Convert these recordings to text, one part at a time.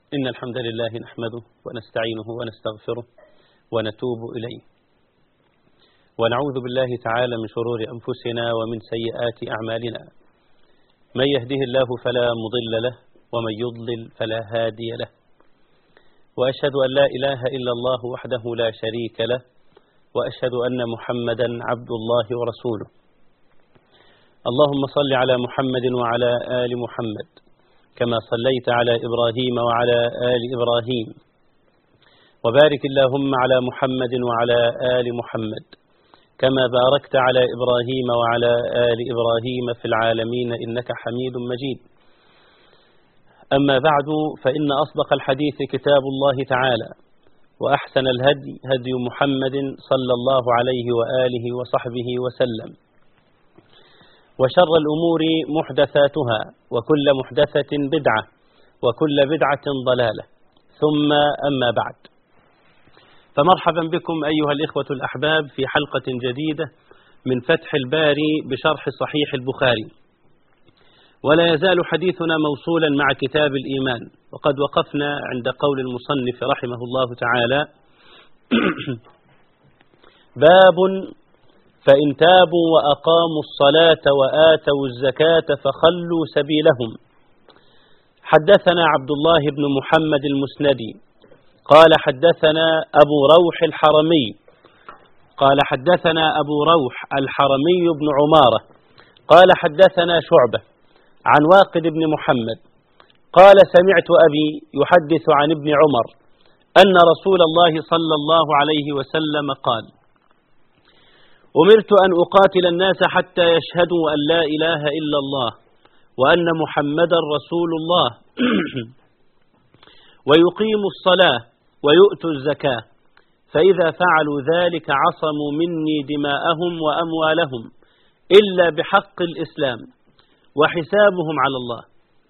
إن الحمد لله نحمده ونستعينه ونستغفره ونتوب إليه ونعوذ بالله تعالى من شرور أنفسنا ومن سيئات أعمالنا. من يهده الله فلا مضل له ومن يضلل فلا هادي له، وأشهد أن لا إله إلا الله وحده لا شريك له، وأشهد أن محمدا عبد الله ورسوله. اللهم صل على محمد وعلى آل محمد كما صليت على إبراهيم وعلى آل إبراهيم، وبارك اللهم على محمد وعلى آل محمد كما باركت على إبراهيم وعلى آل إبراهيم في العالمين إنك حميد مجيد. أما بعد، فإن أصدق الحديث كتاب الله تعالى، وأحسن الهدي هدي محمد صلى الله عليه وآله وصحبه وسلم، وشر الأمور محدثاتها، وكل محدثة بدعة، وكل بدعة ضلالة، ثم أما بعد. فمرحبا بكم أيها الإخوة الأحباب في حلقة جديدة من فتح الباري بشرح صحيح البخاري، ولا يزال حديثنا موصولا مع كتاب الإيمان، وقد وقفنا عند قول المصنف رحمه الله تعالى: باب فإن تابوا وأقاموا الصلاة وآتوا الزكاة فخلوا سبيلهم. حدثنا عبد الله بن محمد المسندي قال حدثنا أبو روح الحرمي قال حدثنا أبو روح الحرمي بن عمارة قال حدثنا شعبة عن واقد بن محمد قال سمعت أبي يحدث عن ابن عمر أن رسول الله صلى الله عليه وسلم قال: أمرت أن أقاتل الناس حتى يشهدوا أن لا إله إلا الله وأن محمدا رسول الله ويقيموا الصلاة ويؤتوا الزكاة، فإذا فعلوا ذلك عصموا مني دماءهم وأموالهم إلا بحق الإسلام وحسابهم على الله.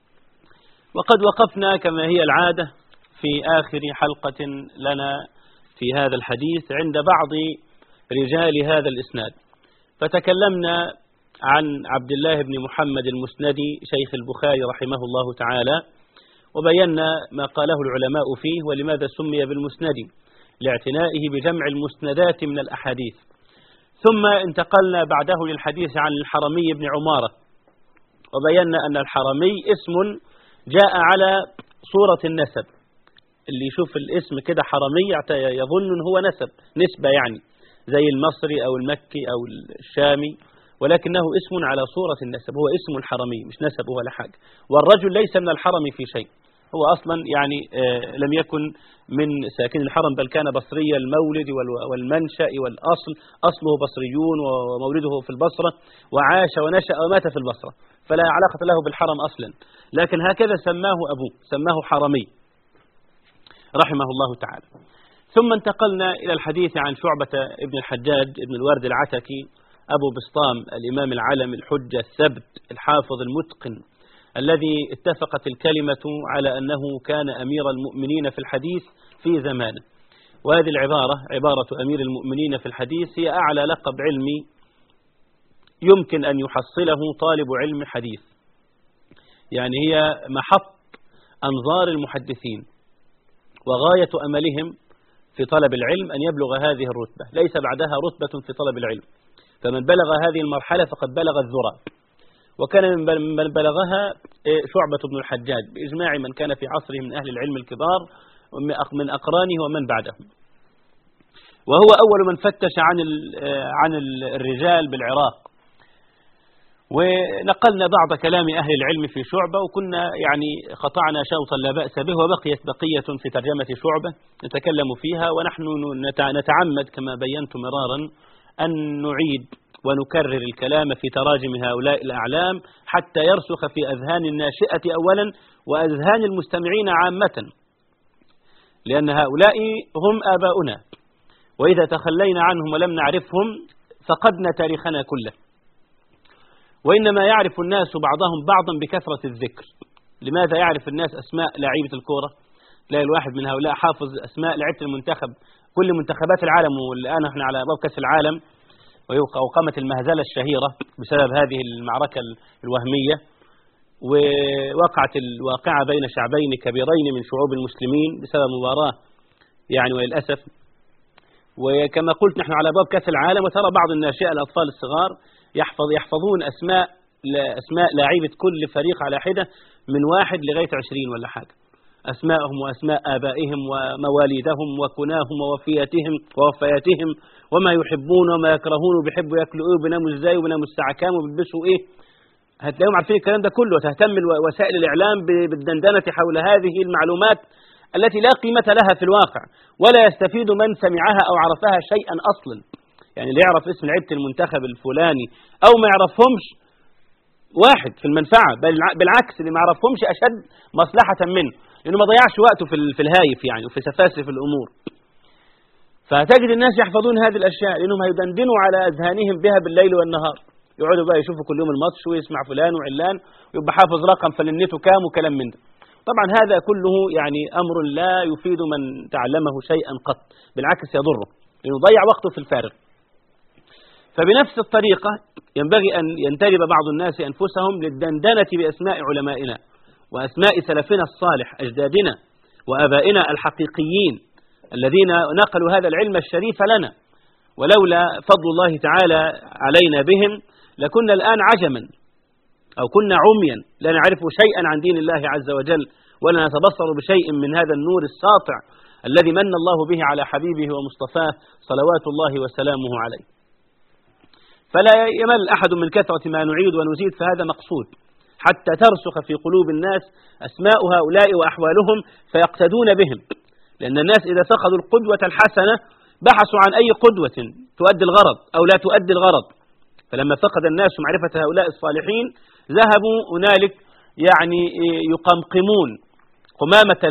وقد وقفنا كما هي العادة في آخر حلقة لنا في هذا الحديث عند بعض رجال هذا الإسناد، فتكلمنا عن عبد الله بن محمد المسندي شيخ البخاري رحمه الله تعالى، وبينا ما قاله العلماء فيه ولماذا سمي بالمسندي، لاعتنائه بجمع المسندات من الأحاديث. ثم انتقلنا بعده للحديث عن الحرمي بن عمارة، وبينا أن الحرمي اسم جاء على صورة النسب، اللي يشوف الاسم كده حرمي يظن أنه هو نسبة يعني زي المصري أو المكي أو الشامي، ولكنه اسم على صورة النسب، هو اسم الحرمي مش نسب ولا حاجة. والرجل ليس من الحرم في شيء، هو أصلا يعني لم يكن من ساكن الحرم، بل كان بصري المولد والمنشأ والأصل، أصله بصريون ومولده في البصرة، وعاش ونشأ ومات في البصرة، فلا علاقة له بالحرم أصلا، لكن هكذا سماه أبوه، سماه حرمي رحمه الله تعالى. ثم انتقلنا إلى الحديث عن شعبة ابن الحجاج ابن الورد العتكي أبو بسطام الإمام العلم الحجة الثبت الحافظ المتقن، الذي اتفقت الكلمة على أنه كان أمير المؤمنين في الحديث في زمانه. وهذه العبارة عبارة أمير المؤمنين في الحديث هي أعلى لقب علمي يمكن أن يحصله طالب علم حديث، يعني هي محط أنظار المحدثين وغاية أملهم في طلب العلم أن يبلغ هذه الرتبة، ليس بعدها رتبة في طلب العلم، فمن بلغ هذه المرحلة فقد بلغ الذرة. وكان من بلغها شعبة بن الحجاج بإجماع من كان في عصره من أهل العلم الكبار من أقرانه ومن بعدهم، وهو أول من فتش عن الرجال بالعراق. ونقلنا بعض كلام أهل العلم في شعبة، وكنا يعني قطعنا شوطا لا بأس به، وبقيت بقية في ترجمة شعبة نتكلم فيها، ونحن نتعمد كما بينت مرارا أن نعيد ونكرر الكلام في تراجم هؤلاء الأعلام حتى يرسخ في أذهان الناشئة أولا وأذهان المستمعين عامة، لأن هؤلاء هم آباؤنا، وإذا تخلينا عنهم ولم نعرفهم فقدنا تاريخنا كله. وإنما يعرف الناس بعضهم بعضا بكثرة الذكر. لماذا يعرف الناس أسماء لاعيبة الكورة؟ تلاقي الواحد من هؤلاء حافظ أسماء لاعيبة المنتخب، كل منتخبات العالم، والآن احنا على أبواب كأس العالم، وقامت المهزلة الشهيرة بسبب هذه المعركة الوهمية. ووقعت الواقعة بين شعبين كبيرين من شعوب المسلمين بسبب مباراة يعني وللأسف. وكما قلت نحن على باب كأس العالم، وترى بعض الناشئة الأطفال الصغار يحفظون أسماء لاعيبة كل فريق على حدة من 1 لغاية 20 ولا حاجة، أسماءهم وأسماء آبائهم ومواليدهم وكناهم ووفياتهم وما يحبون وما يكرهون وبيحبوا ياكلوا ايه وبيناموا ازاي وبيناموا الساعة كام وبيلبسوا ايه. هتلاقيهم عارفين الكلام ده كله، وتهتم وسائل الإعلام بالدندنة حول هذه المعلومات التي لا قيمة لها في الواقع، ولا يستفيد من سمعها أو عرفها شيئا أصلا. يعني اللي يعرف اسم لعيبة المنتخب الفلاني أو ما يعرفهمش واحد في المنفعة، بل بالعكس اللي ما يعرفهمش أشد مصلحة منه، لأنه ما ضيعش وقته في الهايف يعني وفي سفاسف الأمور. فتجد الناس يحفظون هذه الأشياء لأنهم هيدندنوا على أذهانهم بها بالليل والنهار، يقعدوا بقى يشوفوا كل يوم الماتش ويسمع فلان وعلان ويبقى حافظ رقم فلنته كام وكلام من ده. طبعا هذا كله يعني أمر لا يفيد من تعلمه شيئا قط، بالعكس يضره لأنه ضيع وقته في الفارغ. فبنفس الطريقة ينبغي أن ينتدب بعض الناس أنفسهم للدندنة بأسماء علمائنا وأسماء سلفنا الصالح أجدادنا وآبائنا الحقيقيين الذين نقلوا هذا العلم الشريف لنا، ولولا فضل الله تعالى علينا بهم لكنا الآن عجما أو كنا عميا لا نعرف شيئا عن دين الله عز وجل ولا نتبصر بشيء من هذا النور الساطع الذي من الله به على حبيبه ومصطفاه صلوات الله وسلامه عليه. فلا يمل أحد من كثرة ما نعيد ونزيد، فهذا مقصود حتى ترسخ في قلوب الناس أسماء هؤلاء وأحوالهم فيقتدون بهم، لأن الناس إذا فقدوا القدوة الحسنة بحثوا عن أي قدوة تؤدي الغرض أو لا تؤدي الغرض. فلما فقد الناس معرفة هؤلاء الصالحين ذهبوا هنالك يعني يقمقمون قمامة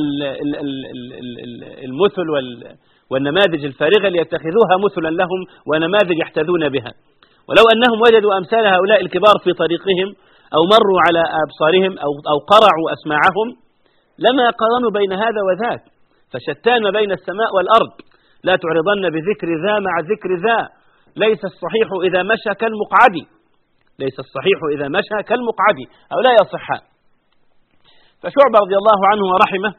المثل والنماذج الفارغة ليتخذوها مثلا لهم ونماذج يحتذون بها. ولو أنهم وجدوا أمثال هؤلاء الكبار في طريقهم أو مروا على أبصارهم أو قرعوا أسماعهم لما قارنوا بين هذا وذاك، فشتان ما بين السماء والأرض. لا تعرضن بذكر ذا مع ذكر ذا، ليس الصحيح إذا مشى كالمقعد، ليس الصحيح إذا مشى كالمقعد، أو لا يصحان. فشعبة رضي الله عنه ورحمه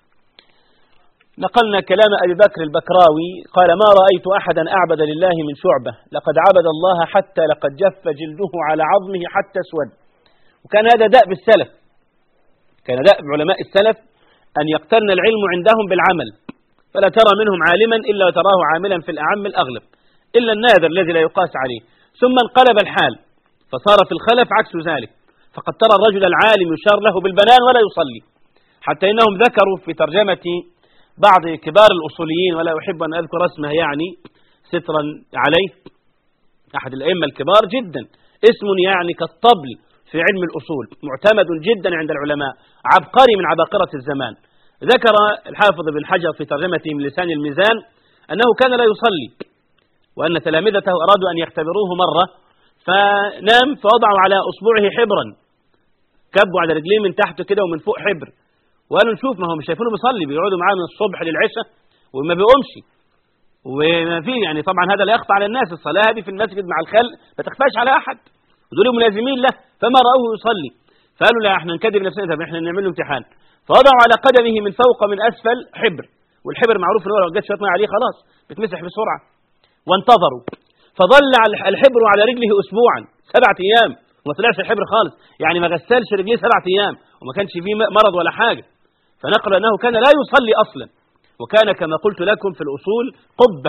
نقلنا كلام أبي بكر البكراوي قال: ما رأيت أحدا أعبد لله من شعبة، لقد عبد الله حتى لقد جف جلده على عظمه حتى اسود. وكان هذا دأب السلف، كان دأب علماء السلف أن يقترن العلم عندهم بالعمل، فلا ترى منهم عالما إلا وتراه عاملا في الأعم الأغلب إلا النادر الذي لا يقاس عليه. ثم انقلب الحال فصار في الخلف عكس ذلك، فقد ترى الرجل العالم يشار له بالبنان ولا يصلي، حتى إنهم ذكروا في ترجمة بعض كبار الأصوليين ولا أحب أن أذكر اسمه يعني سترا عليه، أحد الأئمة الكبار جدا، اسم يعني كالطبل في علم الأصول، معتمد جدا عند العلماء، عبقري من عباقرة الزمان. ذكر الحافظ بن حجر في ترجمته من لسان الميزان أنه كان لا يصلي، وأن تلامذته أرادوا أن يختبروه مرة فنام فوضعوا على أصبعه حبرا، كبوا على رجليه من تحت كده ومن فوق حبر، وقالوا نشوف، ما هم مش شايفينه بيصلي، بيقعدوا معاه من الصبح للعشاء وما بيقومش وما فيه يعني. طبعا هذا لا يخفى على الناس، الصلاة هذه في المسجد مع الخلق ما تخفاش على أحد، ودول ملازمين له، فما رأوه يصلي فقالوا لا احنا نكذب نفسنا، طب احنا نعمل له امتحان. فوضعوا على قدمه من فوق من أسفل حبر، والحبر معروف ان هو لو جت شويه ميه عليه خلاص بتمسح بسرعة، وانتظروا فظل الحبر على رجله أسبوعا 7 أيام وما طلعش الحبر خالص، يعني ما غسلش رجليه 7 أيام وما كانش فيه مرض ولا حاجة. فنقل أنه كان لا يصلي أصلا، وكان كما قلت لكم في الأصول قبة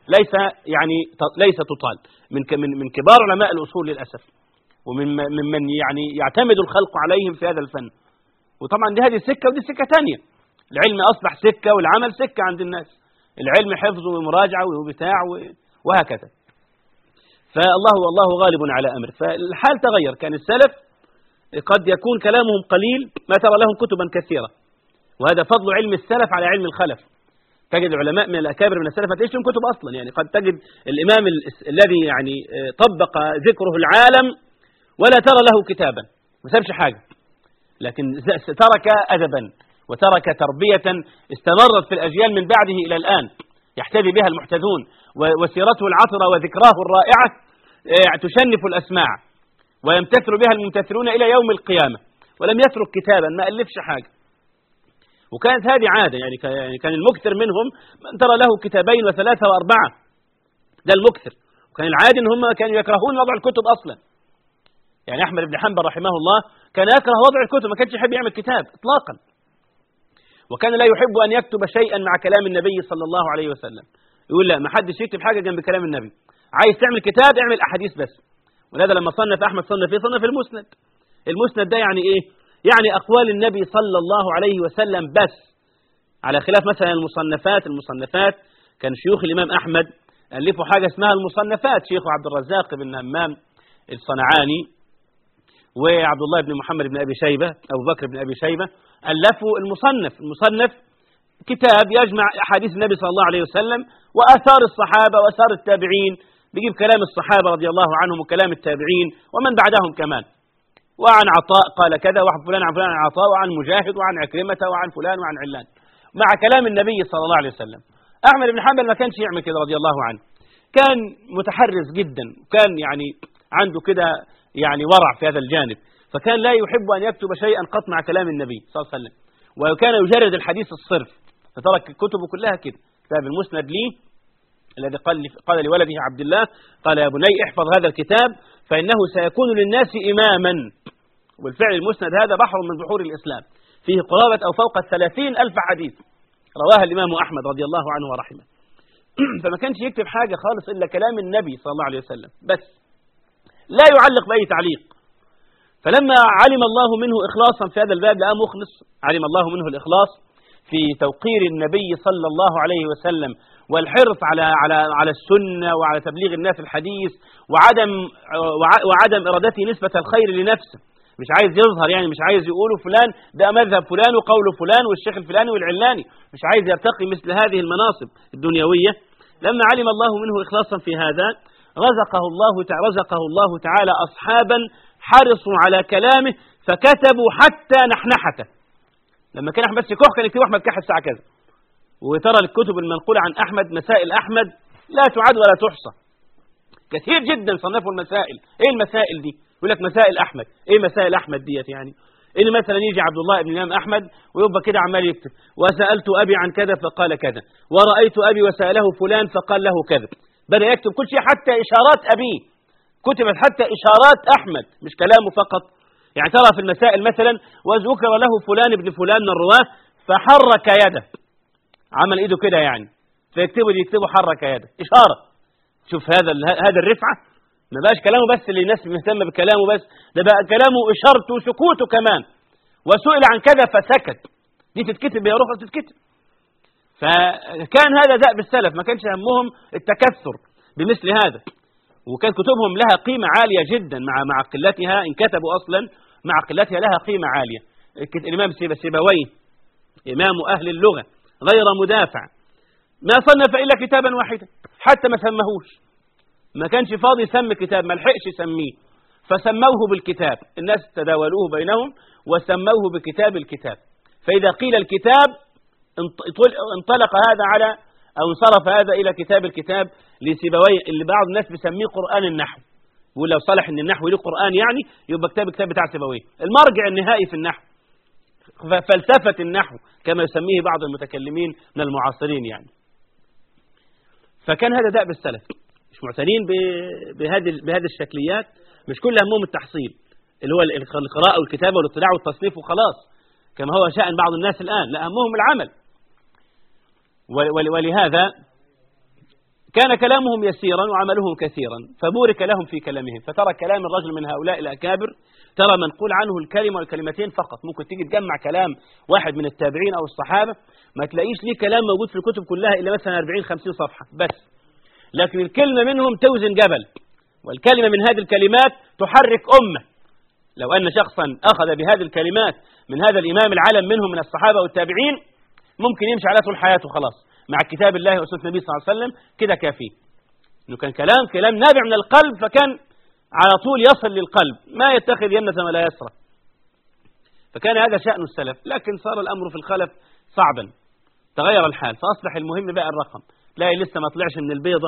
ليس تطال، من كبار علماء الأصول للأسف، ومن يعني يعتمد الخلق عليهم في هذا الفن. وطبعا دي هذه سكة ودي سكة تانية، العلم أصبح سكة والعمل سكة عند الناس، العلم حفظ ومراجعة وبتاع وهكذا. والله غالب على أمره. فالحال تغير، كان السلف قد يكون كلامهم قليل ما ترى لهم كتبا كثيرة، وهذا فضل علم السلف على علم الخلف. تجد العلماء من الأكابر من السلف ليش لهم كتب أصلا، يعني قد تجد الإمام الذي يعني طبق ذكره العالم ولا ترى له كتابا، ما سابش حاجة، لكن ترك أدبا وترك تربية استمرت في الأجيال من بعده إلى الآن يحتذي بها المحتذون، وسيرته العطرة وذكراه الرائعة تشنف الأسماع ويمتثل بها الممتثلون إلى يوم القيامة. ولم يترك كتابا، ما ألفش حاجة. وكانت هذه عادة، يعني كان المكثر منهم من ترى له كتابين وثلاثة وأربعة، ده المكثر. وكان العادي ان هم كانوا يكرهون وضع الكتب أصلا. يعني أحمد بن حنبل رحمه الله كان يكره وضع الكتب، ما كانش يحب يعمل كتاب إطلاقا. وكان لا يحب أن يكتب شيئا مع كلام النبي صلى الله عليه وسلم، يقول لا، ما حدش يكتب حاجة جنب كلام النبي، عايز تعمل كتاب اعمل أحاديث بس. ولهذا لما صنف أحمد صنف المسند. المسند ده يعني إيه؟ يعني أقوال النبي صلى الله عليه وسلم بس، على خلاف مثلا المصنفات كان شيوخ الإمام أحمد ألفوا حاجة اسمها المصنفات، شيخ عبد الرزاق بن همام الصنعاني وعبد الله بن محمد بن أبي شيبة، أبو بكر بن أبي شيبة، ألفوا المصنف كتاب يجمع أحاديث النبي صلى الله عليه وسلم وآثار الصحابة وآثار التابعين، بيجيب كلام الصحابة رضي الله عنهم وكلام التابعين ومن بعدهم كمان، وعن عطاء قال كذا، وعن فلان عن فلان عن عطاء، وعن مجاهد وعن عكرمة وعن فلان وعن علان، مع كلام النبي صلى الله عليه وسلم. أحمد بن حنبل ما كانش يعمل كده رضي الله عنه، كان متحرز جدا، وكان يعني عنده كده يعني ورع في هذا الجانب، فكان لا يحب أن يكتب شيئا قط مع كلام النبي صلى الله عليه وسلم، وكان يجرد الحديث الصرف، فترك كتبه كلها كده. كتاب المسند لي الذي قال لولده عبد الله، قال يا بني احفظ هذا الكتاب فإنه سيكون للناس إماما. والفعل المسند هذا بحر من بحور الإسلام، فيه قرابة أو فوق 30,000 حديث رواها الإمام أحمد رضي الله عنه ورحمه. فما كانش يكتب حاجة خالص إلا كلام النبي صلى الله عليه وسلم بس، لا يعلق بأي تعليق. فلما علم الله منه إخلاصا في هذا الباب، لقى مخلص، علم الله منه الإخلاص في توقير النبي صلى الله عليه وسلم والحرص على السنة وعلى تبليغ الناس الحديث، وعدم إرادته نسبة الخير لنفسه، مش عايز يظهر، يعني مش عايز يقولوا فلان ده مذهب فلان وقول فلان والشيخ الفلاني والعلاني، مش عايز يرتقي مثل هذه المناصب الدنيوية. لما علم الله منه إخلاصا في هذا، رزقه الله تعالى أصحابا حرصوا على كلامه فكتبوا حتى نحنحته. لما كان أحمد سكوح كان يكتبوا أحمد كح الساعة كذا. وترى الكتب المنقولة عن أحمد، مسائل أحمد لا تعد ولا تحصى، كثير جدا صنفوا المسائل. إيه المسائل دي؟ يقول لك مسائل أحمد. إيه مسائل أحمد ديت؟ يعني إن مثلا يجي عبد الله بن الإمام أحمد ويبقى كده عمال يكتب، وسألت أبي عن كذا فقال كذا، ورأيت أبي وسأله فلان فقال له كذا، بدأ يكتب كل شيء حتى إشارات أبيه كتبت، حتى إشارات أحمد مش كلامه فقط. يعني ترى في المسائل مثلا وذكر له فلان ابن فلان من الرواه فحرك يده، عمل إيده كده يعني، فيكتبوا حرك يده، إشارة. شوف هذا الرفعة، ما بقاش كلامه بس اللي الناس مهتمة بكلامه بس، ده بقى كلامه إشارته وسكوته كمان. وسئل عن كذا فسكت، دي تتكتب يا رخص تتكتب. فكان هذا دأب السلف، ما كانش همهم التكثر بمثل هذا، وكان كتبهم لها قيمة عالية جدا مع قلتها، إن كتبوا أصلا مع قلتها لها قيمة عالية. الإمام سيبويه إمام أهل اللغة غير مدافع، ما صنف إلا كتابا واحدا، حتى ما سمهوش، ما كانش فاضي يسمي كتاب، ما لحقش يسميه، فسموه بالكتاب. الناس تداولوه بينهم وسموه بكتاب الكتاب. فإذا قيل الكتاب انطلق هذا على أو انصرف هذا إلى كتاب الكتاب لسيبويه، اللي بعض الناس بيسميه قرآن النحو، يقول لو صلح إن النحو له قرآن يعني يبقى كتاب بتاع سيبويه، المرجع النهائي في النحو، فلسفة النحو كما يسميه بعض المتكلمين من المعاصرين يعني. فكان هذا دأب السلف، مش معتنين بهذه الشكليات، مش كل همهم التحصيل اللي هو القراءة والكتابة والاطلاع والتصنيف وخلاص كما هو شأن بعض الناس الآن، لا، همهم العمل. ولهذا كان كلامهم يسيرا وعملهم كثيرا، فبورك لهم في كلامهم. فترى كلام الرجل من هؤلاء الأكابر ترى منقول عنه الكلمة والكلمتين فقط، ممكن تيجي تجمع كلام واحد من التابعين أو الصحابة ما تلاقيش ليه كلام موجود في الكتب كلها إلا مثلا 40-50 صفحة بس، لكن الكلمة منهم توزن جبل، والكلمة من هذه الكلمات تحرك أمة. لو أن شخصا أخذ بهذه الكلمات من هذا الإمام العالم منهم من الصحابة والتابعين ممكن يمشي على طول حياته خلاص مع كتاب الله وسنة النبي صلى الله عليه وسلم، كده كافي. إنه كان كلام نابع من القلب، فكان على طول يصل للقلب، ما يتخذ يمنة ولا يسرى. فكان هذا شأن السلف، لكن صار الأمر في الخلف صعبا، تغير الحال، فأصبح المهم بقى الرقم، تلاقي لسه ما طلعش من البيضة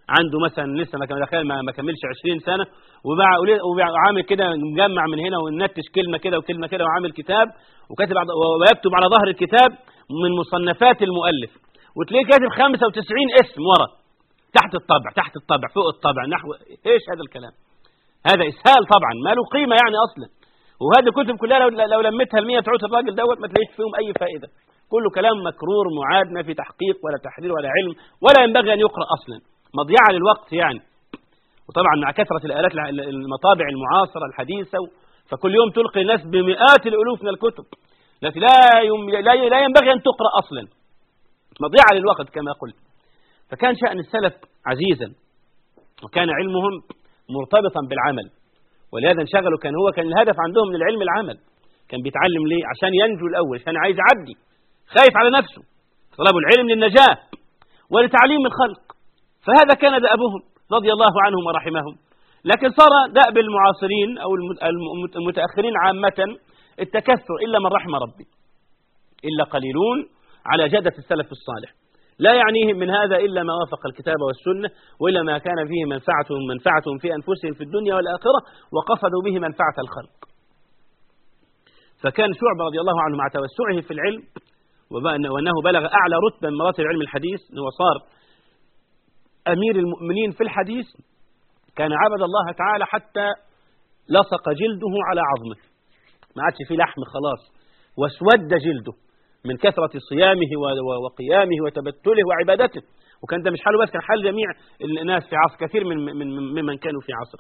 عنده مثلا لسه ما كملش 20 سنة، وعامل كده مجمع من هنا وننتج كلمة كده وكلمة كده، وعامل كتاب ويكتب على ظهر الكتاب من مصنفات المؤلف، وتلاقيه كاتب 95 اسم ورا تحت الطبع فوق الطبع نحو ايش هذا الكلام؟ هذا اسهال طبعا ما له قيمة يعني اصلا. وهذه الكتب كلها لو لمتها ال100 تعود الراجل دوت ما تلاقيش فيهم اي فائدة، كله كلام مكرور معاد ما في تحقيق ولا تحرير ولا علم، ولا ينبغي ان يقرأ اصلا، مضيعة للوقت يعني. وطبعا مع كثرة الآلات المطابع المعاصرة الحديثة، فكل يوم تلقي الناس بمئات الألوف من الكتب التي لا ينبغي أن تقرأ أصلا، مضيعة للوقت كما قلت. فكان شأن السلف عزيزا، وكان علمهم مرتبطا بالعمل، ولهذا انشغلوا. كان الهدف عندهم من العلم العمل، كان بيتعلم ليه؟ عشان ينجو الأول، عشان عايز يعدي، خايف على نفسه، طلب العلم للنجاة ولتعليم الخلق. فهذا كان دأبهم رضي الله عنهم ورحمهم. لكن صار دأب المعاصرين أو المتأخرين عامة التكثر، إلا من رحم ربي، إلا قليلون على جدة السلف الصالح، لا يعنيهم من هذا إلا ما وافق الكتاب والسنة، وإلا ما كان فيه منفعتهم في أنفسهم في الدنيا والآخرة، وقصدوا به منفعة الخلق. فكان شعبة رضي الله عنه مع توسعه في العلم، وأنه بلغ أعلى رتبة من مراتب العلم الحديث، أنه صار أمير المؤمنين في الحديث، كان عبد الله تعالى حتى لصق جلده على عظمه، ما عادش فيه لحم خلاص، واسود جلده من كثرة صيامه وقيامه وتبتله وعبادته. وكان ده مش حاله بس، كان حال جميع الناس في عصر، كثير ممن كانوا في عصره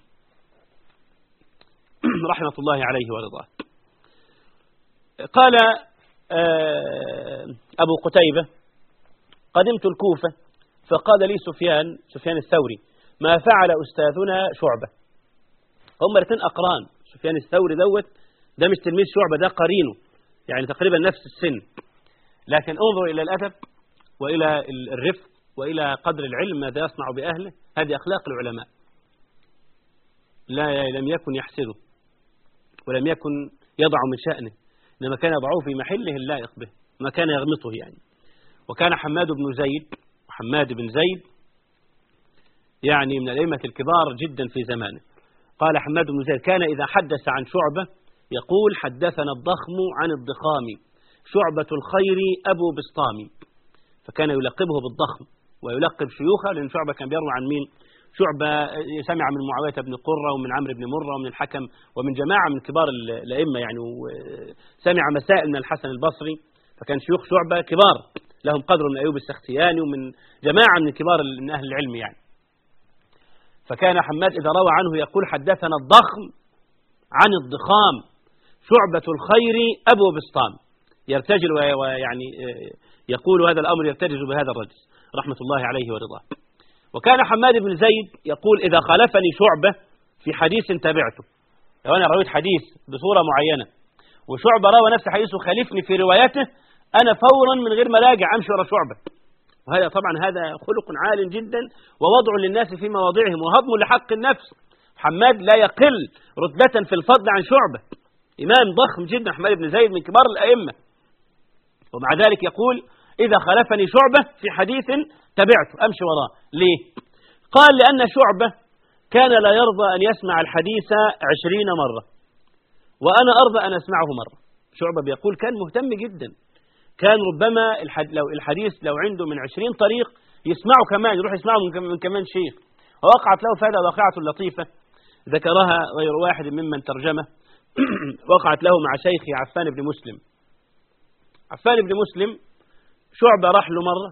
رحمة الله عليه ورضاه. قال أبو قتيبة: قدمت الكوفة فقال لي سفيان الثوري: ما فعل أستاذنا شعبة؟ هم الاثنين أقران، سفيان الثوري ده مش تلميذ شعبة، ده قرينه، يعني تقريبا نفس السن. لكن انظر إلى الأدب وإلى الرفق وإلى قدر العلم ماذا يصنع بأهله. هذه أخلاق العلماء، لم يكن يحسده ولم يكن يضع من شأنه، إنما كان يضعه في محله اللائق به، ما كان يغمطه يعني. وكان حماد بن زيد يعني من الأئمة الكبار جدا في زمانه. قال حماد بن زيد: كان إذا حدث عن شعبة يقول: حدثنا الضخم عن الضخام، شعبة الخير أبو بسطام. فكان يلقبه بالضخم ويلقب شيوخه، لأن شعبة كان بيروي عن مين؟ شعبة سمع من معاوية بن قرة ومن عمرو بن مرة ومن الحكم ومن جماعة من كبار الأئمة يعني، وسمع مسائل من الحسن البصري. فكان شيوخ شعبة كبار لهم قدر، من أيوب السختياني ومن جماعة من كبار من أهل العلم يعني. فكان حماد إذا روى عنه يقول: حدثنا الضخم عن الضخام، شعبة الخير أبو بسطام. يرتجل ويعني يقول هذا الأمر يرتجز بهذا الرجل رحمة الله عليه ورضاه. وكان حماد بن زيد يقول: إذا خالفني شعبة في حديث تابعته، لو أنا رويت حديث بصورة معينة وشعبة روى نفس حديثه خالفني في روايته، أنا فورا من غير ما راجع أمشي ورا شعبة. وهذا طبعا هذا خلق عال جدا، ووضع للناس في مواضعهم، وهضم لحق النفس. حماد لا يقل رتبة في الفضل عن شعبة، إمام ضخم جدا حماد بن زيد من كبار الأئمة، ومع ذلك يقول: إذا خالفني شعبة في حديث تبعته أمشي وراه. ليه؟ قال: لأن شعبة كان لا يرضى أن يسمع الحديث 20 مرة، وأنا أرضى أن أسمعه مرة. شعبة بيقول كان مهتم جدا، كان ربما الحديث لو عنده من 20 طريق يسمعه كمان، يروح يسمعه من كمان شيخ. ووقعت له فهذا واقعة لطيفة ذكرها غير واحد ممن ترجمه وقعت له مع شيخي عفان بن مسلم. عفان بن مسلم شعبة راح له مرة،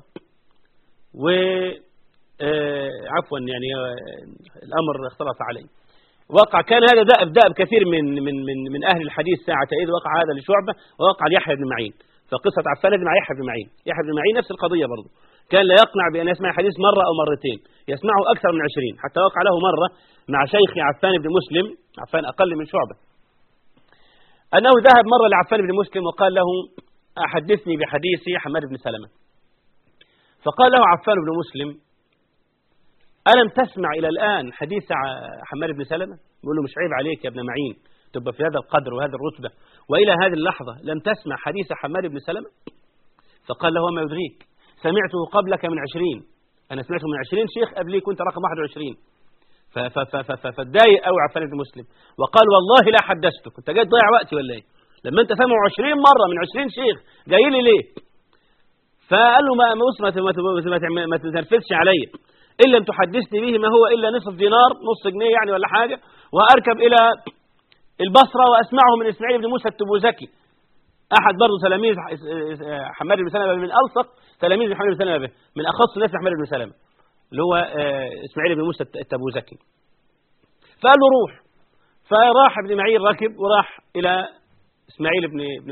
عفوا يعني الأمر اختلط عليه. كان هذا دأب كثير من أهل الحديث ساعة إذ وقع هذا لشعبة، ووقع ليحيى بن معين. فقصة عفان مع يحيى بن معين، نفس القضية برضه، كان لا يقنع بأن يسمع الحديث مرة أو مرتين، يسمعه أكثر من 20. حتى وقع له مرة مع شيخي عفان بن مسلم، عفان أقل من شعبة، أنه ذهب مرة لعفان بن مسلم وقال له: أحدثني بحديث حماد بن سلمة. فقال له عفان بن مسلم: ألم تسمع إلى الآن حديث حماد بن سلمة؟ يقول له: مش عيب عليك يا ابن معين، تبقى في هذا القدر وهذه الرتبة وإلى هذه اللحظة لم تسمع حديث حماد بن سلمة؟ فقال له: وما يدريك، سمعته قبلك من 20 أنا سمعته من 20 شيخ قبلي، كنت رقم 21. فاتضايق قوي عفان بن مسلم وقال والله لا حدثته، كنت جاي تضيع وقتي ولا ايه؟ لما انت سامعه 20 مره من 20 شيخ جاي لي ليه؟ فقال له ما تنرفزش عليا الا ان تحدثني به ما هو الا نصف دينار، نص جنيه يعني ولا حاجه، واركب الى البصره واسمعه من اسماعيل بن موسى التبوذكي، احد برضه تلاميذ حماد بن سلمة، من الصق تلاميذ حماد بن سلمة، من اخص الناس حماد بن سلمة اللي هو اسماعيل بن موسى التبوذكي. فقال له روح. فراح ابن معين ركب وراح الى اسماعيل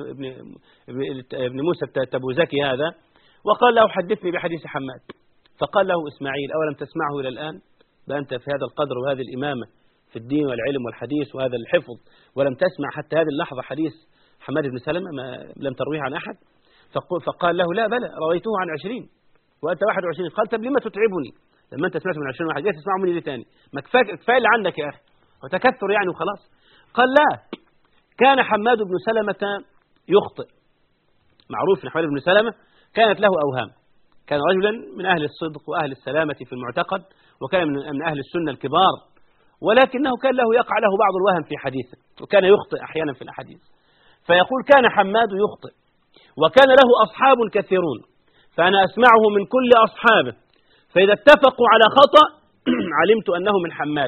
بن موسى التبوذكي هذا، وقال له حدثني بحديث حماد. فقال له اسماعيل أولم تسمعه إلى الآن؟ بأنت في هذا القدر وهذه الإمامة في الدين والعلم والحديث وهذا الحفظ، ولم تسمع حتى هذه اللحظة حديث حماد بن سلمة، لم ترويه عن أحد؟ فقال له لا بلى رويته عن 20 وأنت 21. قال طب لما تتعبني لما أنت سمعت من 20 واحد، جاي تسمعه مني ليه تاني؟ ما كفاية اللي عندك يا أخي، وتكثر يعني وخلاص. قال لا، كان حماد بن سلمة يخطئ، معروف ان حماد بن سلمة كانت له أوهام، كان رجلا من أهل الصدق وأهل السلامة في المعتقد، وكان من أهل السنة الكبار، ولكنه كان يقع له بعض الوهم في حديثه، وكان يخطئ أحيانا في الأحاديث. فيقول كان حماد يخطئ وكان له أصحاب كثيرون، فأنا أسمعه من كل أصحابه، فإذا اتفقوا على خطأ علمت أنه من حماد.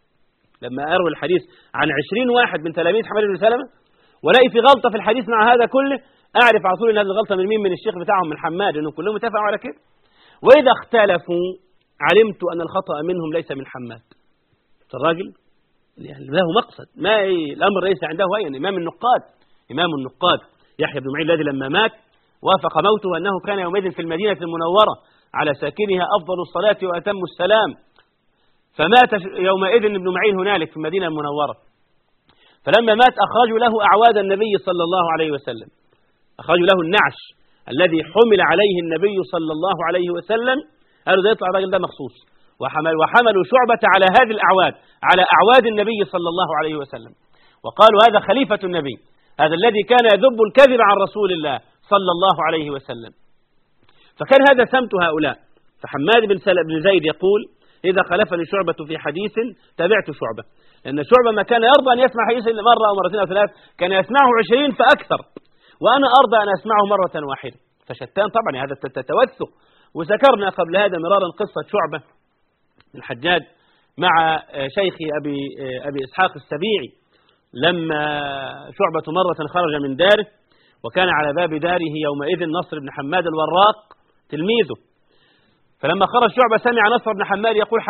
لما أروي الحديث عن 20 واحد من تلاميذ حماد بن سلمة ولاقي في غلطة في الحديث مع هذا كله، أعرف على طول أن هذه الغلطة من مين؟ من الشيخ بتاعهم من حماد، لأنهم كلهم اتفقوا على كده. وإذا اختلفوا علمت أن الخطأ منهم ليس من حماد. الراجل يعني له مقصد، ما الأمر ليس عنده هين. إمام النقاد يحيى بن معين الذي لما مات وافق موته أنه كان يومئذ في المدينة المنورة على ساكنها أفضل الصلاة وأتم السلام، فمات يومئذ ابن معين هنالك في المدينة المنورة. فلما مات أخرجوا له أعواد النبي صلى الله عليه وسلم، أخرجوا له النعش الذي حمل عليه النبي صلى الله عليه وسلم، قالوا ده يطلع الراجل ده مخصوص، وحملوا شعبة على هذه الأعواد، على أعواد النبي صلى الله عليه وسلم، وقالوا هذا خليفة النبي، هذا الذي كان يذب الكذب عن رسول الله صلى الله عليه وسلم. فكان هذا سمت هؤلاء. فحماد بن زيد يقول إذا خلفني شعبة في حديث تبعت شعبة، لأن شعبة ما كان يرضى أن يسمع حديث مرة أو مرتين أو ثلاث، كان يسمعه 20 فأكثر، وأنا أرضى أن أسمعه مرة واحدة. فشتان طبعا هذا التوثق. وذكرنا قبل هذا مرارا قصة شعبة الحجاج مع شيخي أبي إسحاق السبيعي، لما شعبة مرة خرج من داره، وكان على باب داره يومئذ نصر بن حماد الوراق تلميذه. فلما خرج شعبة سمع نصر بن حماد يقول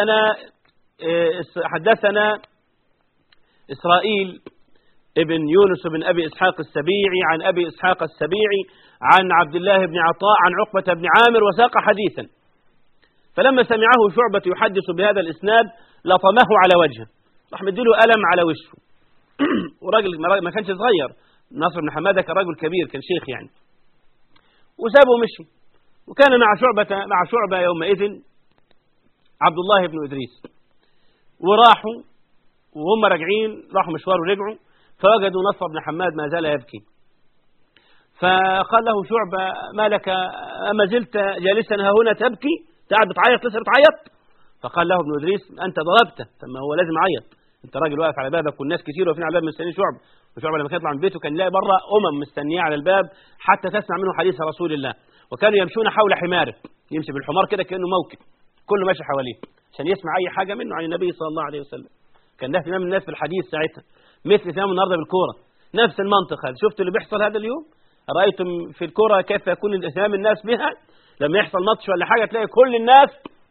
حدثنا إسرائيل ابن يونس بن أبي إسحاق السبيعي عن أبي إسحاق السبيعي عن عبد الله بن عطاء عن عقبة بن عامر، وساق حديثا. فلما سمعه شعبة يحدث بهذا الإسناد لطمه على وجهه، راح مديله ألم على وشه. وراجل ما كانش صغير، نصر بن حماد كان راجل كبير، كان شيخ يعني، وسابه ومشي. وكان مع شعبة يومئذ عبد الله بن إدريس، وراحوا وهم راجعين، راحوا مشوار ورجعوا، فوجدوا نصر بن حماد ما زال يبكي. فقال له شعبة ما لك، أما زلت جالسا ها هنا تبكي؟ قاعد بتعيط لسه بتعيط؟ فقال له ابن إدريس أنت ضربته، ثم هو لازم عيط، أنت راجل واقف على بابك والناس كتير واقفين على الباب مستنيين شعبة. وشعبة لما كان يطلع من بيته كان يلاقي بره مستنيه على الباب حتى تسمع منه حديث رسول الله، وكانوا يمشون حول حماره، يمشي بالحمار كده كأنه موكب، كله ماشي حواليه عشان يسمع أي حاجة منه عن النبي صلى الله عليه وسلم. كان ده اهتمام الناس بالحديث ساعتها، مثل اهتمام النهارده بالكورة، نفس المنطق هذا. شفتوا اللي بيحصل هذا اليوم؟ رأيتم في الكورة كيف يكون اهتمام الناس بها؟ لما يحصل ماتش ولا حاجة تلاقي كل الناس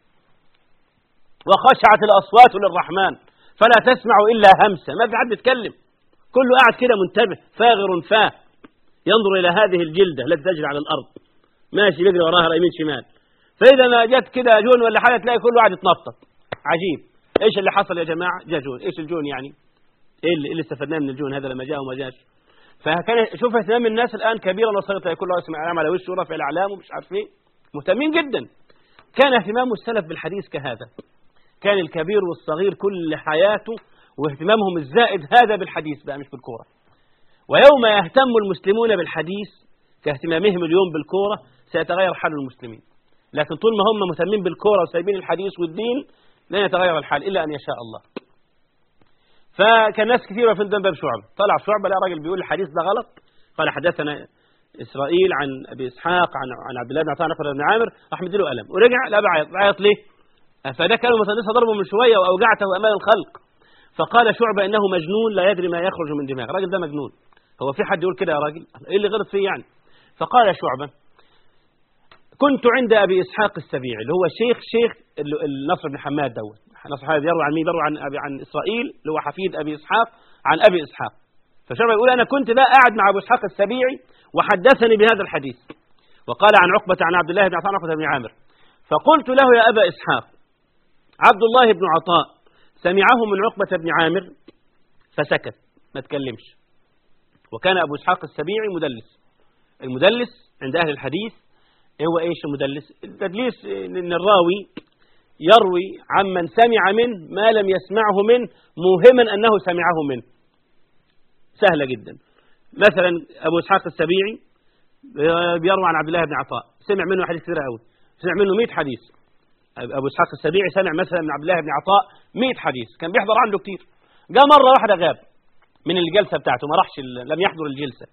وخشعت الأصوات للرحمن فلا تسمع إلا همسة، ما في حد يتكلم، كله قاعد كده منتبه فاغر فاه ينظر إلى هذه الجلدة التي تجري على الأرض، ماشي بيجري وراها يمين شمال. فإذا ما جت كده جون ولا حاجة تلاقي كله قاعد يتنطط. عجيب، إيش اللي حصل يا جماعة؟ جا جون. إيش الجون يعني؟ إيه اللي استفدناه من الجون هذا لما جاء وما جاش؟ فكان شوف اهتمام الناس الآن كبيرا وصغيرا، كل واحد يسمع علامة على وشه ورفع الأعلام ومش عارف إيه، مهتمين جدا. كان اهتمام السلف بالحديث كهذا، كان الكبير والصغير كل حياته واهتمامهم الزائد هذا بالحديث بقى مش بالكورة. ويوم يهتم المسلمون بالحديث كاهتمامهم اليوم بالكورة سيتغير حال المسلمين، لكن طول ما هم مهتمين بالكورة وسايبين الحديث والدين لن يتغير الحال إلا أن يشاء الله. فكان ناس كثيرة في باب شعبة، طلع شعبة لا راجل بيقول الحديث ده غلط، قال حدثنا إسرائيل عن أبي إسحاق عن عبد الله بن عطاء عن بن عامر، راح مديله قلم ورجع لا بعيط ليه؟ فده كانوا مثلا ضربه من شوية وأوجعته أمام الخلق. فقال شعبة إنه مجنون لا يدري ما يخرج من دماغه، الراجل ده مجنون، هو في حد يقول كده يا راجل؟ إيه اللي غلط فيه يعني؟ فقال شعبة كنت عند أبي إسحاق السبيعي اللي هو شيخ النصر بن حماد دوت، نصر حماد يروي عن مين؟ يروي عن إسرائيل اللي هو حفيد أبي إسحاق عن أبي إسحاق. فشعبة يقول أنا كنت بقى قاعد مع أبو إسحاق السبيعي وحدثني بهذا الحديث. وقال عن عقبة عن عبد الله بن عطاء عقبة بن عامر فقلت له يا أبا إسحاق عبد الله بن عطاء سمعه من عقبة بن عامر فسكت ما تكلمش. وكان أبو إسحاق السبيعي مدلس. المدلس عند أهل الحديث هو إيش المدلس؟ التدليس إن الراوي يروي عمن سمع منه ما لم يسمعه منه موهما أنه سمعه منه. سهلة جدا. مثلا أبو إسحاق السبيعي بيروي عن عبد الله بن عطاء، سمع منه حديث كثير قوي، سمع منه 100 حديث. أبو إسحاق السبيعي سمع مثلا من عبد الله بن عطاء 100 حديث، كان بيحضر عنده كتير. جاء مرة واحدة غاب من الجلسة بتاعته، ما راحش لم يحضر الجلسة،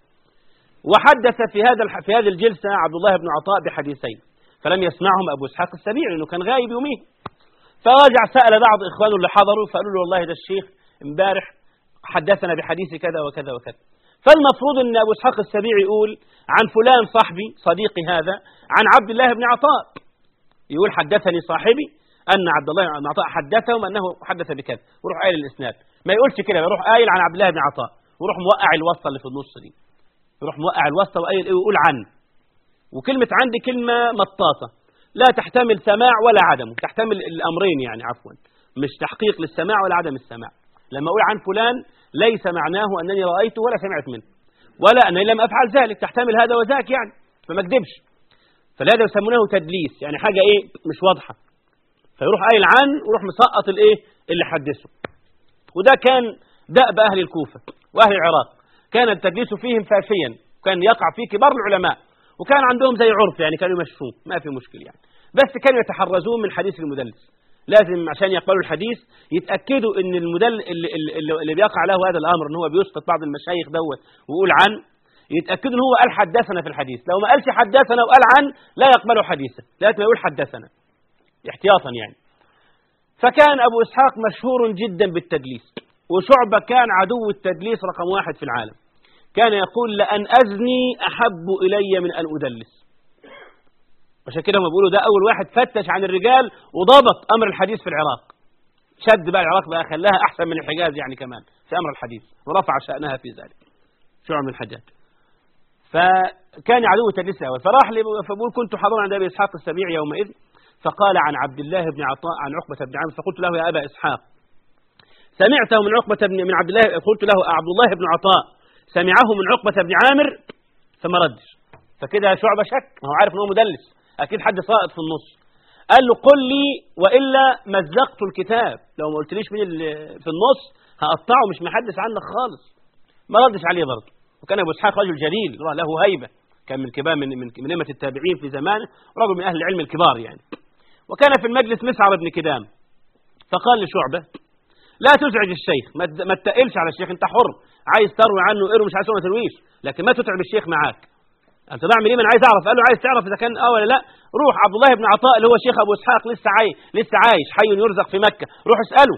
وحدث في هذه الجلسة عبد الله بن عطاء بحديثين فلم يسمعهم أبو إسحاق السبيعي لأنه كان غايب يومين. فرجع سأل بعض إخوانه اللي حضروا فقالوا له والله ده الشيخ امبارح حدثنا بحديث كذا وكذا وكذا. فالمفروض أن أبو إسحاق السبيعي يقول عن فلان صاحبي صديقي هذا عن عبد الله بن عطاء، يقول حدثني صاحبي أن عبد الله بن عطاء حدثهم أنه حدث بكذا ويروح قايل الإسناد. ما يقولش كده، يروح قايل عن عبد الله بن عطاء ويروح موقع الوسطى اللي في النص دي، يروح موقع الوسطى وقايل إيه ويقول عن. وكلمة عن دي كلمة مطاطة لا تحتمل سماع ولا عدم، تحتمل الأمرين يعني عفوا، مش تحقيق للسماع ولا عدم السماع. لما أقول عن فلان ليس معناه أنني رأيته ولا سمعت منه ولا أنني لم أفعل ذلك، تحتمل هذا وذاك يعني، فما اكذبش. فلهذا يسمونه تدليس، يعني حاجة إيه مش واضحة، فيروح قايل عن ويروح مسقط الإيه اللي حدثه. وده كان دأب أهل الكوفة وأهل العراق، كان التدليس فيهم فاشيا، كان يقع فيه كبار العلماء، وكان عندهم زي عرف يعني كانوا يمشوه ما في مشكل يعني، بس كانوا يتحرزون من حديث المدلس. لازم عشان يقبلوا الحديث يتأكدوا ان اللي بيقع له هذا الامر ان هو بيسقط بعض المشايخ دوت ويقول عن، يتأكدوا ان هو قال حدثنا في الحديث. لو ما قالش حدثنا وقال عن لا يقبلوا حديثه، لازم يقول حدثنا احتياطا يعني. فكان ابو اسحاق مشهور جدا بالتدليس، وشعبة كان عدو التدليس رقم 1 في العالم. كان يقول لأن أزني أحب إلي من أن أدلس. عشان كده هم بيقولوا ده أول واحد فتش عن الرجال وضبط أمر الحديث في العراق، شد بقى العراق بقى خلاها أحسن من الحجاز يعني كمان في أمر الحديث، ورفع شأنها في ذلك شعب من الحجاج. فكان عدو التدليس الأول. فراح لي فبقول كنت حاضرا عند أبي إسحاق السبيعي يومئذ فقال عن عبد الله بن عطاء عن عقبة بن عامر، فقلت له يا أبا إسحاق سمعته من عقبة من عبد الله، قلت له عبد الله بن عطاء سمعه من عقبة بن عامر، فما ردش. فكده شعبة شك، ما هو عارف ان هو مدلس اكيد حد ساقط في النص. قال له قل لي والا مزقت الكتاب، لو ما قلتليش مين اللي في النص هقطعه مش محدث عنك خالص. ما ردش عليه برضه. وكان ابو اسحاق رجل جليل له هيبه، كان من كبار من ائمه التابعين في زمانه، رجل من اهل العلم الكبار يعني. وكان في المجلس مسعر بن كدام، فقال لشعبة لا تزعج الشيخ، ما تتقلش على الشيخ، انت حر، عايز تروي عنه اروي، مش عايز ما ترويش، لكن ما تتعب الشيخ معاك. انت بعمل ايه؟ ما انا عايز اعرف. قال له عايز تعرف اذا كان ولا لا، روح عبد الله بن عطاء اللي هو شيخ ابو اسحاق لسه عايش حي يرزق في مكة، روح اساله.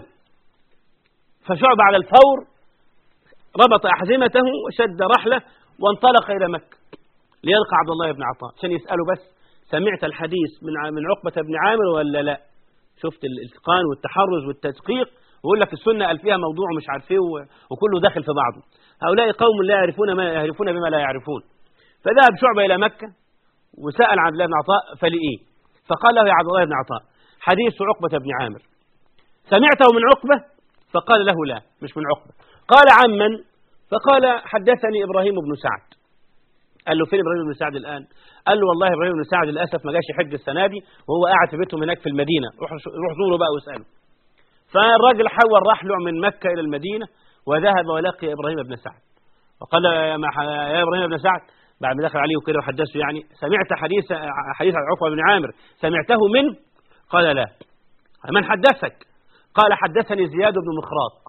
فشعب على الفور ربط احزمته وشد رحله وانطلق الى مكة ليلقى عبد الله بن عطاء عشان يساله بس سمعت الحديث من عقبة بن عامر ولا لا؟ شفت الاتقان والتحرز والتدقيق، ويقول لك السنة قال فيها موضوع مش عارف ايه وكله داخل في بعضه. هؤلاء قوم لا يعرفون بما لا يعرفون. فذهب شعبة إلى مكة وسأل عبد الله بن عطاء فلقيه، فقال له يا عبد الله بن عطاء حديث عقبة بن عامر سمعته من عقبة؟ فقال له لا مش من عقبة. قال عمن؟ فقال حدثني إبراهيم بن سعد. قال له فين إبراهيم بن سعد الآن؟ قال له والله إبراهيم بن سعد للأسف ما جاش يحج السنة دي وهو قاعد في بيتهم هناك في المدينة، روح زوره بقى واسأله. فالراجل حول رحله من مكة إلى المدينة وذهب ولقي إبراهيم بن سعد وقال يا إبراهيم بن سعد بعد ما دخل عليه وكده وحدثه يعني سمعت حديث عقبة بن عامر سمعته منه؟ قال لا. من حدثك؟ قال حدثني زياد بن مخراق.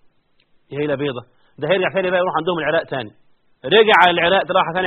ايه هي بيضة ده هيرجع ثاني بقى يروح عندهم العراق ثاني. رجع على العراق راح ثاني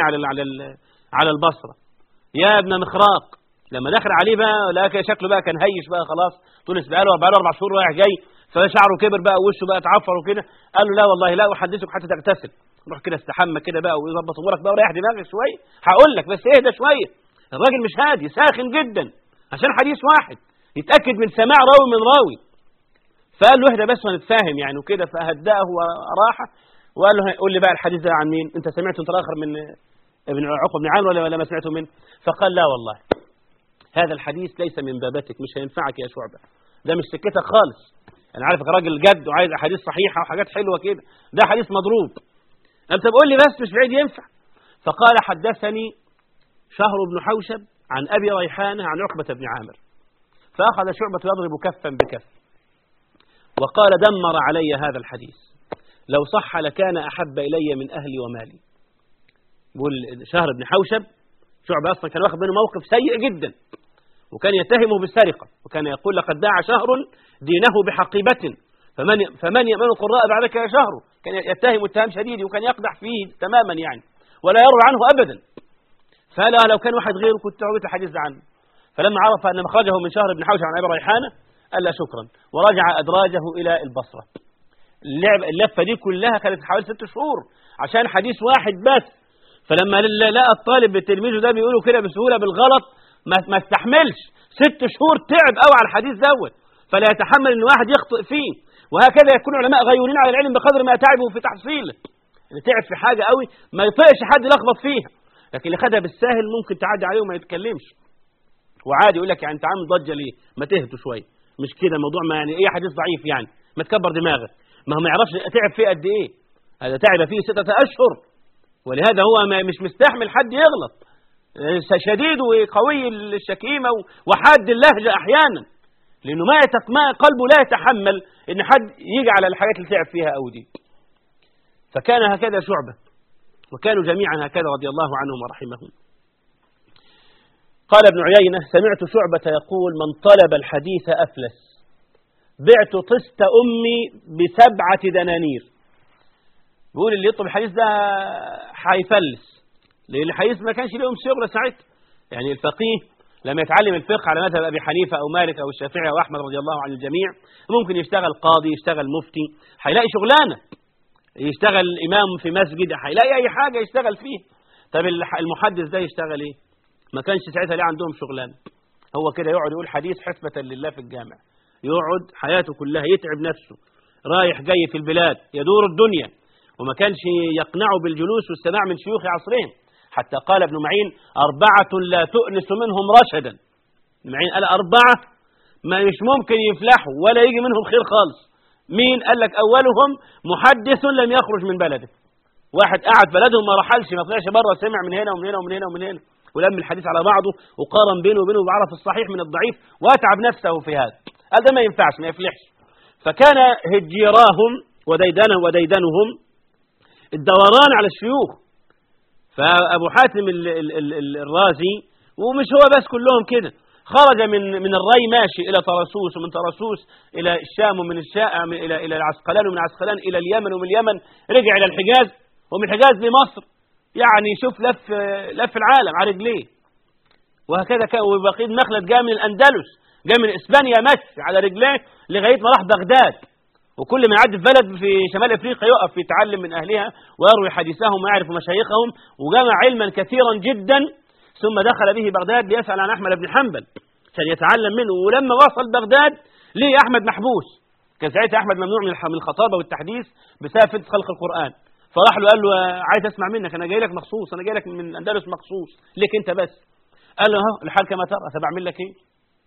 على البصرة. يا ابن مخراق. لما دخل عليه بقى لقى شكله بقى كان هيش بقى خلاص طول بقاله 4 شهور رايح جاي فشعره كبر بقى ووشه بقى اتعفر وكده. قال له لا والله لا احدثك حتى تغتسل. روح كده استحمى كده بقى ويظبط امورك بقى وريح دماغك شويه. هقول لك بس اهدى شويه. الراجل مش هادي ساخن جدا عشان حديث واحد يتاكد من سماع راوي من راوي. فقال له اهدى بس ونتفاهم يعني وكده. فهداه وراحه وقال له قول لي بقى الحديث ده عن مين؟ انت سمعته انت الاخر من ابن عقبة بن عامر ولا ما سمعته منه؟ فقال لا والله هذا الحديث ليس من بابتك مش هينفعك يا شعبة. ده مش سكتك خالص. انا عارفك راجل جد وعايز احاديث صحيحه وحاجات حلوه كده. ده حديث مضروب. انت بقول لي بس مش بعيد ينفع. فقال حدثني شهر بن حوشب عن ابي ريحانه عن عقبة بن عامر. فاخذ شعبة يضرب كفا بكف وقال دمر علي هذا الحديث لو صح لكان احب الي من اهلي ومالي. بقول شهر بن حوشب شعبة اصلا كان واخد منه موقف سيء جدا وكان يتهمه بالسرقة وكان يقول لقد داع شهر دينه بحقيبة فمن يأمن القراء بعدك يا شهر. كان يتهم اتهام شديد وكان يقدح فيه تماما يعني ولا يروي عنه أبدا. فلا لو كان واحد غيره كنت عودت الحديث عنه. فلما عرف أن مخرجه من شهر بن حوشب عن أبي ريحانة قال لا شكرا ورجع أدراجه إلى البصرة. اللفة دي كلها كانت حوالي 6 شهور عشان حديث واحد بس. فلما لقى الطالب بالتلميذ ده بيقولوا كده بسهولة بالغلط ما استحملش 6 شهور تعب قوي على الحديث دوت فلا يتحمل ان واحد يخطئ فيه. وهكذا يكون علماء غيورين على العلم بقدر ما تعبوا في تحصيله. اللي تعب في حاجة قوي ما يطيقش حد يلخبط فيها لكن اللي خدها بالساهل ممكن تعدي عليه وما يتكلمش وعادي يقول لك يعني انت عامل ضجه ليه؟ ما تهدوا شويه مش كده الموضوع ما يعني ايه حديث ضعيف يعني ما تكبر دماغك. ما هو ما يعرفش تعب فيه قد ايه. هذا تعب فيه 6 أشهر ولهذا هو مش مستحمل حد يغلط. شديد وقوي الشكيمة وحاد اللهجة أحيانا لأنه ما قلبه لا يتحمل إن حد يجي على الحاجات اللي تعب فيها أو دي. فكان هكذا شعبة وكانوا جميعا هكذا رضي الله عنهم ورحمهم. قال ابن عيينة سمعت شعبة يقول من طلب الحديث أفلس بعت طست أمي ب7 دنانير. بيقول اللي يطلب الحديث ده هيفلس لأن الحديث ما كانش لهم شغل ساعتها. يعني الفقيه لما يتعلم الفقه على مذهب أبي حنيفة أو مالك أو الشافعي أو أحمد رضي الله عن الجميع ممكن يشتغل قاضي يشتغل مفتي هيلاقي شغلانة يشتغل إمام في مسجد هيلاقي أي حاجة يشتغل فيه. طب المحدث ده يشتغل إيه؟ ما كانش ساعتها ليه عندهم شغلانة. هو كده يقعد يقول حديث حسبة لله في الجامع يقعد حياته كلها يتعب نفسه رايح جاي في البلاد يدور الدنيا وما كانش يقنعه بالجلوس والسماع من شيوخ عصرهم. حتى قال ابن معين 4 لا تؤنس منهم رشدا. ابن معين قال 4 ما مش ممكن يفلحوا ولا يجي منهم خير خالص. مين؟ قال لك أولهم محدث لم يخرج من بلده. واحد قاعد بلده ما رحلش ما طلعش بره سمع من هنا ومن هنا ومن هنا ومن هنا ولم الحديث على بعضه وقارن بينه وبينه وعرف الصحيح من الضعيف واتعب نفسه في هذا. قال ده ما ينفعش ما يفلحش. فكان هجيراهم وديدنهم الدوران على الشيوخ. فأبو حاتم الرازي ومش هو بس كلهم كده خرج من الري ماشي إلى طرسوس ومن طرسوس إلى الشام ومن الشام إلى العسقلان ومن العسقلان إلى اليمن ومن اليمن رجع إلى الحجاز ومن الحجاز لمصر. يعني شوف لف العالم على رجليه. وهكذا كان وبقيت مخلد جاء من الأندلس جاء من إسبانيا مشي على رجليه لغاية ما راح بغداد. وكل ما يعدي في بلد في شمال أفريقيا يقف يتعلم من أهلها ويروي حديثهم ويعرف مشايخهم وجمع علما كثيرا جدا. ثم دخل به بغداد ليسأل عن أحمد بن حنبل عشان يتعلم منه. ولما وصل بغداد ليه أحمد محبوس. كان ساعتها أحمد ممنوع من الخطابة والتحديث بسبب فتنة خلق القرآن. فراح له قال له عايز أسمع منك أنا جاي لك مخصوص أنا جاي لك من الأندلس مخصوص ليك أنت بس. قال له ها الحال كما ترى أعمل لك إيه؟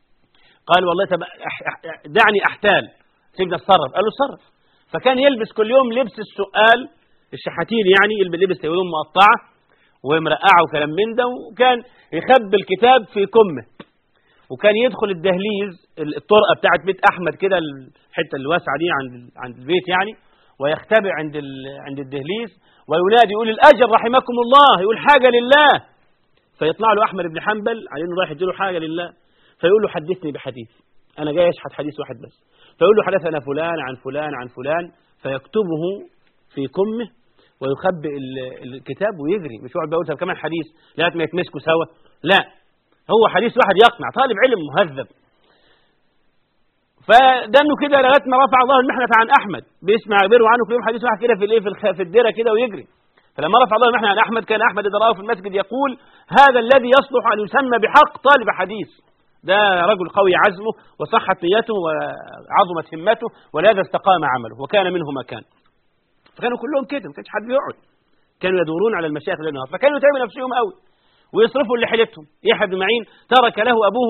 قال والله دعني أحتال سيبنا اتصرف. قال له اتصرف. فكان يلبس كل يوم لبس السؤال الشحاتين يعني لبس هدوم مقطعه ومرقعه وكلام من ده وكان يخبي الكتاب في كمه وكان يدخل الدهليز الطرقه بتاعت بيت احمد كده الحته الواسعه دي عند البيت يعني ويختبئ عند الدهليز وينادي يقول الأجر رحمكم الله، يقول حاجة لله. فيطلع له أحمد بن حنبل على إنه رايح يديله حاجة لله، فيقول له حدثني بحديث، أنا جاي أشحت حديث واحد بس. فيقول له حدثنا فلان عن فلان عن فلان، فيكتبه في كمه ويخبئ الكتاب ويجري. مش واحد بيقول كمان حديث لغايه ما يتمسكوا سوا، لا، هو حديث واحد يقنع طالب علم مهذب. فدنه كده لغايه ما رفع الله المحنه عن احمد، بيسمع بيروي عنه كل يوم حديث واحد كده في الايه في الديره كده ويجري. فلما رفع الله المحنه عن احمد كان احمد اذا راه في المسجد يقول هذا الذي يصلح ان يسمى بحق طالب حديث، ده رجل قوي عزمه وصحت نيته وعظمت همته ولهذا استقام عمله وكان منه ما كان. فكانوا كلهم كده، ما كانش حد بيقعد، كانوا يدورون على المشايخ ليل نهار، فكانوا يتعبوا نفسهم قوي ويصرفوا اللي حيلتهم. يحيى بن معين ترك له ابوه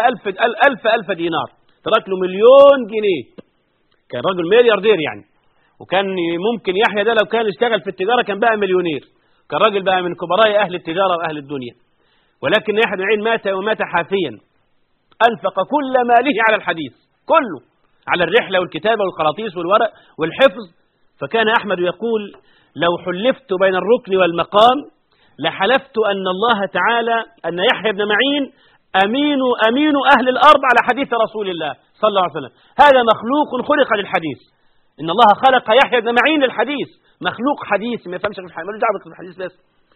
ألف دينار، ترك له 1,000,000 جنيه، كان رجل ملياردير يعني. وكان ممكن يحيى ده لو كان اشتغل في التجاره كان بقى مليونير، كان راجل بقى من كبراء اهل التجاره واهل الدنيا. ولكن يحيى بن معين مات ومات حافيا، انفق كل ماله على الحديث كله، على الرحله والكتابه والقراطيس والورق والحفظ. فكان أحمد يقول لو حلفت بين الركن والمقام لحلفت أن الله تعالى أن يحيى بن معين أمين أهل الأرض على حديث رسول الله صلى الله عليه وسلم. هذا مخلوق خلق للحديث، إن الله خلق يحيى بن معين للحديث، مخلوق حديث ما يفهمش في الحديث، ملوش دعوة بالحديث بس.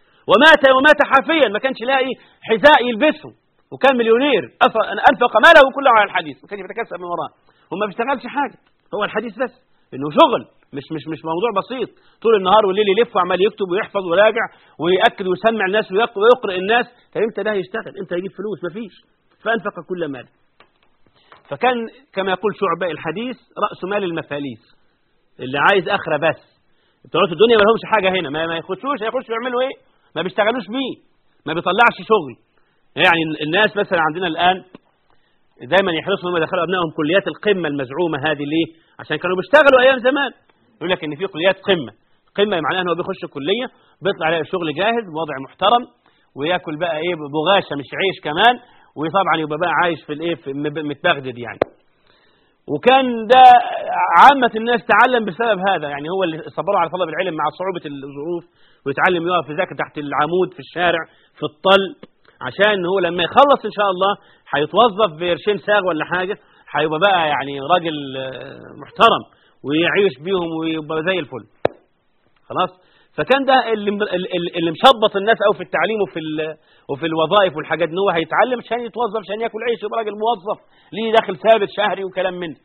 ومات حافيا، ما كانش لاقي حذاء يلبسه، وكان مليونير أنفق ماله كله على الحديث، ما كانش بيتكسب من وراه وما بيشتغلش حاجة، هو الحديث بس، إنه شغل مش موضوع بسيط، طول النهار والليل يلف وعمال يكتب ويحفظ ويراجع ويأكد ويسمع الناس ويقرأ الناس. فإمتى ده يشتغل؟ إمتى يجيب فلوس؟ مفيش. فأنفق كل مال. فكان كما يقول شعبة الحديث رأس مال المفاليس، اللي عايز آخرة بس. بتوع الدنيا ما لهمش حاجة هنا، ما يخشوش يعملوا إيه؟ ما بيشتغلوش بيه، ما بيطلعش شغل. يعني الناس مثلا عندنا الآن دايما يحرصوا انهم يدخلوا ابنائهم كليات القمه المزعومه هذه. ليه؟ عشان كانوا بيشتغلوا ايام زمان. يقول لك ان في كليات قمه معناها ان هو بيخش كليه بيطلع عليه شغل جاهز بوضع محترم وياكل بقى ايه بغاشه مش عيش كمان، وطبعا يبقى بقى عايش في الايه متبغدد يعني. وكان ده عامه الناس تعلم بسبب هذا، يعني هو اللي صبروا على طلب العلم مع صعوبه الظروف، ويتعلم يقف يذاكر تحت العمود في الشارع في الطل، عشان هو لما يخلص ان شاء الله هيتوظف بقرشين ساغ ولا حاجه، هيبقى بقى يعني راجل محترم ويعيش بيهم ويبقى زي الفل. خلاص. فكان ده اللي مشبط الناس او في التعليم وفي الوظائف والحاجات، ان هو هيتعلم عشان يتوظف عشان ياكل عيش يبقى راجل موظف ليه دخل ثابت شهري وكلام من ده.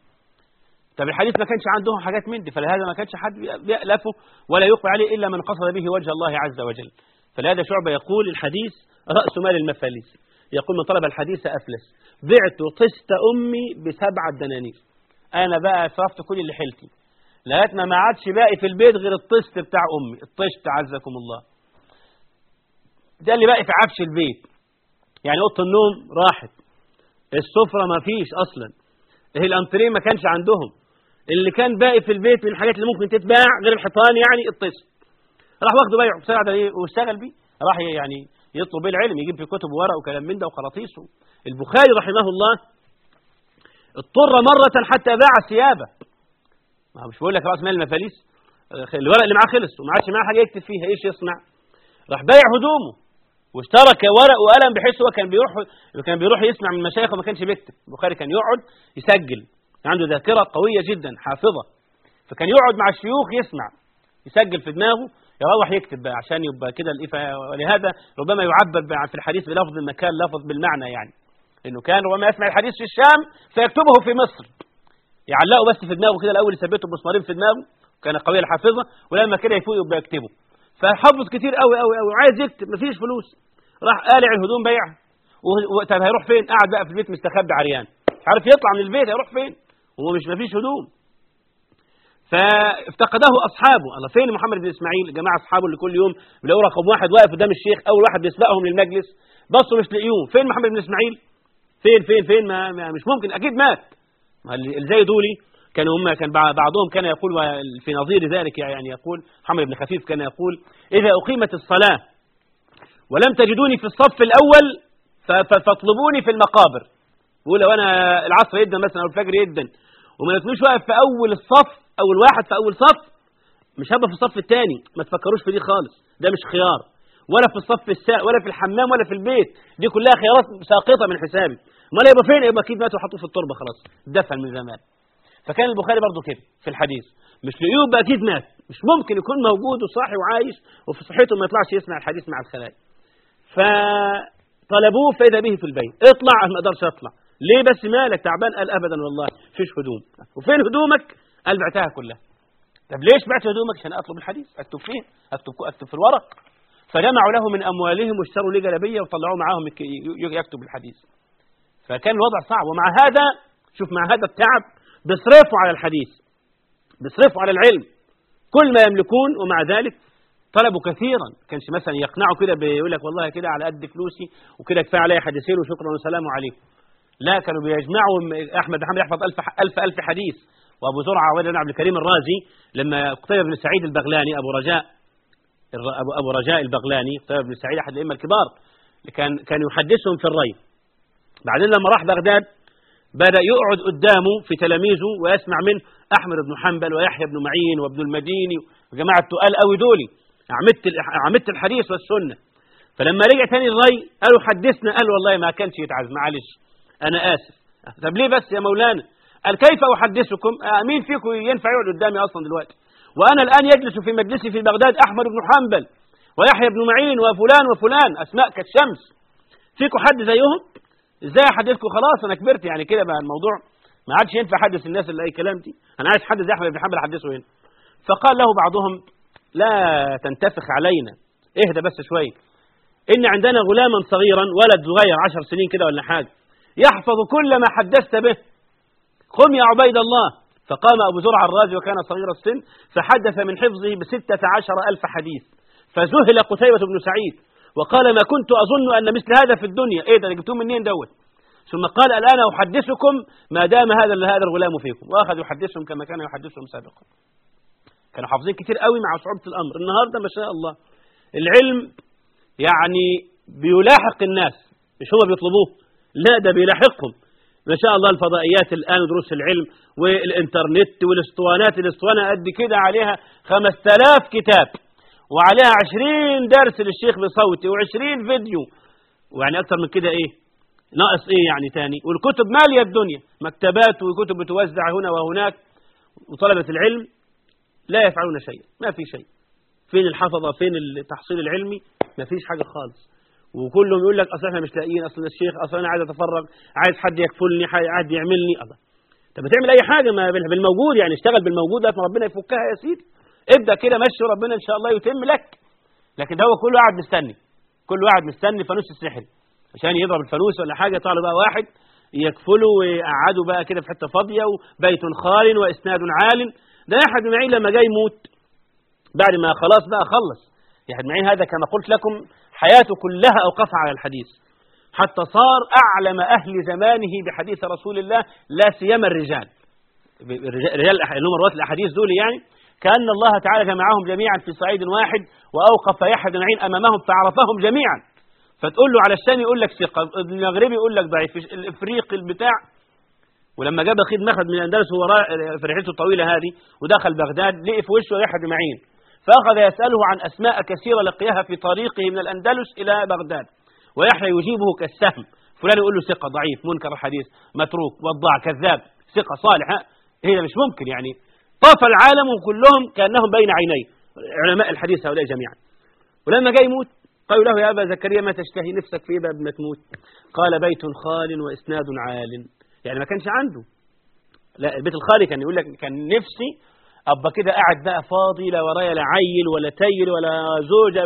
طب الحديث ما كانش عندهم حاجات من دي، فلهذا ما كانش حد بيألفه ولا يقبل عليه الا من قصد به وجه الله عز وجل. فلهذا شعبة يقول الحديث رأس مال المفاليس، يقول من طلب الحديث أفلس، بعت قسط أمي ب7 دنانير، أنا بقى صرفت كل اللي حيلتي لغاية ما عادش باقي في البيت غير الطست بتاع أمي، الطشت عزكم الله، ده اللي باقي في عفش البيت. يعني أوضة النوم راحت، السفرة ما فيش أصلا، الأنتريه ما كانش عندهم، اللي كان باقي في البيت من الحاجات اللي ممكن تتباع غير الحيطان يعني الطست. راح واخده بيع بسرعة واشتغل بيه، راح يعني يطلب العلم، يجيب في كتب ورق وكلام من ده وخراطيس. البخاري رحمه الله اضطر مرة حتى باع ثيابه، ما مش بقول لك راس مال المفاليس، الورق اللي معاه خلص وما عادش معاه حاجه يكتب فيها، ايش يصنع؟ راح بايع هدومه واشترى ورق وقلم، بحيث هو كان بيروح يسمع من المشايخ وما كانش بيكتب. البخاري كان يقعد يسجل، عنده ذاكره قويه جدا حافظه، فكان يقعد مع الشيوخ يسجل في دماغه، يروح يكتب بقى عشان يبقى كده ولهذا ربما يعبر في الحديث بلفظ المكان لفظ بالمعنى، يعني انه كان ربما يسمع الحديث في الشام فيكتبه في مصر، يعلقه بس في دماغه كده الاول، يثبته بمسمارين في دماغه، كان قوي الحافظه، ولما كده يفوق يبقى يكتبه. فحفظ كتير قوي قوي قوي وعايز يكتب، مفيش فلوس، راح قالع الهدوم بيعها. طب هيروح فين؟ قاعد بقى في البيت مستخبي عريان، مش عارف يطلع من البيت، هيروح فين وهو مفيش هدوم. فافتقده اصحابه، الله فين محمد بن اسماعيل؟ الجماعه اصحابه اللي كل يوم بيلاقوا رقم واحد واقف قدام الشيخ، اول واحد بيسبقهم للمجلس، بصوا مش لاقيوه، فين محمد بن اسماعيل؟ فين ما مش ممكن، اكيد مات. اللي زي دولي كان بعضهم كان يقول في نظير ذلك، يعني يقول محمد بن خفيف كان يقول إذا أقيمت الصلاة ولم تجدوني في الصف الأول فاطلبوني في المقابر. يقول لو أنا العصر يدن مثلا أو الفجر يدن وما لقيتنيش واقف في أول الصف، أول واحد في أول صف، مش هبقى في الصف الثاني، ما تفكروش في دي خالص، ده مش خيار، ولا في الصف ولا في الحمام ولا في البيت، دي كلها خيارات ساقطة من حسابي. امال يبقى فين؟ يبقى اكيد ماتوا وحطوه في التربة خلاص، دفن من زمان. فكان البخاري برضه كده في الحديث، مش لقيه يبقى اكيد مات، مش ممكن يكون موجود وصاحي وعايش وفي صحته ما يطلعش يسمع الحديث مع الخلايا. فطلبوه فإذا به في البيت، اطلع. ما اقدرش اطلع. ليه بس؟ مالك تعبان؟ قال ابدا والله فيش هدوم. وفين هدومك؟ قال بعتها كلها. طب ليش بعت هدومك؟ عشان اطلب الحديث. اكتب فين؟ اكتب في الورق. فجمعوا له من اموالهم واشتروا له جلابيه وطلعوه معاهم يكتب الحديث. فكان الوضع صعب، ومع هذا شوف، مع هذا التعب بيصرفوا على الحديث، بيصرفوا على العلم كل ما يملكون، ومع ذلك طلبوا كثيرا. كانش مثلا يقنعوا كده بيقول لك والله كده على قد فلوسي وكده كفايه عليا حديثين وشكرا وسلام عليكم. لا، كانوا بيجمعوا. احمد محمد يحفظ ألف حديث، وابو زرعه عويد بن عبد الكريم الرازي لما قتيبة بن سعيد البغلاني ابو رجاء البغلاني، قتيبة بن سعيد احد الائمه الكبار، كان يحدثهم في الري. بعدين لما راح بغداد بدأ يقعد قدامه في تلاميذه ويسمع منه أحمد بن حنبل ويحيى بن معين وابن المديني وجماعة تقال قوي دولي، عمدت الحديث والسنة. فلما رجع تاني الري قالوا حدثنا، قال والله ما كانش يتعز، معلش أنا آسف. طب ليه بس يا مولانا؟ قال كيف أحدثكم؟ مين فيكم ينفع يقعد قدامي أصلا دلوقتي؟ وأنا الآن يجلس في مجلسي في بغداد أحمد بن حنبل ويحيى بن معين وفلان وفلان، أسماء كالشمس، فيكم حد زيهم؟ ازاي احدثكم؟ خلاص انا كبرت يعني كده بقى الموضوع ما عادش ينفع احدث الناس اللي اي كلام دي، انا عايز حد زي احمد بن حنبل احدثه هنا. فقال له بعضهم لا تنتفخ علينا، اهدى بس شويه، ان عندنا غلاما صغيرا، ولد صغير 10 سنين كده ولا حاجه، يحفظ كل ما حدثت به، قم يا عبيد الله. فقام ابو زرعه الرازي وكان صغير السن فحدث من حفظه ب16,000 حديث، فذهل قتيبة بن سعيد وقال ما كنت أظن أن مثل هذا في الدنيا. إيه ده جبتوه منين دوت؟ ثم قال الآن أحدثكم ما دام هذا الغلام فيكم، وأخذ يحدثهم كما كان يحدثهم سابقا. كانوا حافظين كتير قوي مع صعوبة الأمر. النهاردة ما شاء الله العلم يعني بيلاحق الناس، مش هم بيطلبوه، لا ده بيلاحقهم ما شاء الله. الفضائيات الآن دروس العلم والإنترنت والاسطوانات، الاسطوانة قد كده عليها 5000 كتاب وعليها 20 درس للشيخ بصوتي و20 فيديو، ويعني أكثر من كده إيه ناقص إيه يعني تاني؟ والكتب مالية الدنيا، مكتبات وكتب بتوزع هنا وهناك، وطلبة العلم لا يفعلون شيء، ما في شيء. فين الحفظة؟ فين التحصيل العلمي؟ ما فيش حاجة خالص. وكلهم يقول لك أصل احنا مش لاقيين، أصل الشيخ، أصل أنا عايز أتفرغ، عايز حد يكفلني، عايز يعملني. الله، طب بتعمل أي حاجة ما بالموجود يعني، اشتغل بالموجود لغاية ما ربنا يفكها يا سيدي، ابدأ كده مشي وربنا إن شاء الله يتم لك. لكن ده هو كله قاعد مستني، كله قاعد مستني فانوس السحر عشان يضرب الفانوس ولا حاجة، يطلع له بقى واحد يكفله ويقعده بقى كده في حتة فاضية وبيت خال وإسناد عال. ده يحيى بن معين لما جاي يموت بعد ما خلاص بقى خلص، يحيى بن معين هذا كما قلت لكم حياته كلها أوقفها على الحديث، حتى صار أعلم أهل زمانه بحديث رسول الله، لا سيما الرجال اللي هم رواة الأحاديث دول، يعني كأن الله تعالى جمعهم جميعا في صعيد واحد وأوقف يحيى بن معين أمامهم فعرفهم جميعا. فتقول له على الشام يقول لك ثقة، المغربي يقول لك ضعيف، الإفريقي البتاع. ولما جاب أخيد مخد من الأندلس وهو في رحلته الطويلة هذه ودخل بغداد لقي في وشه يحيى بن معين، فأخذ يسأله عن أسماء كثيرة لقيها في طريقه من الأندلس إلى بغداد، ويحيى يجيبه كالسهم. فلان يقول له ثقة، ضعيف، منكر الحديث، متروك، وضاع، كذاب، ثقة، صالح. هي مش ممكن يعني. طاف العالم كلهم كأنهم بين عينيه علماء الحديث هؤلاء جميعا. ولما جاء يموت قالوا له يا أبا زكريا ما تشتهي نفسك في بعد ما تموت؟ قال بيت خال وإسناد عال. يعني ما كانش عنده، لا البيت الخالي كان يقول لك كان نفسي أبقى كده قاعد بقى فاضي، لا ورايا لا عيل ولا تيل ولا زوجة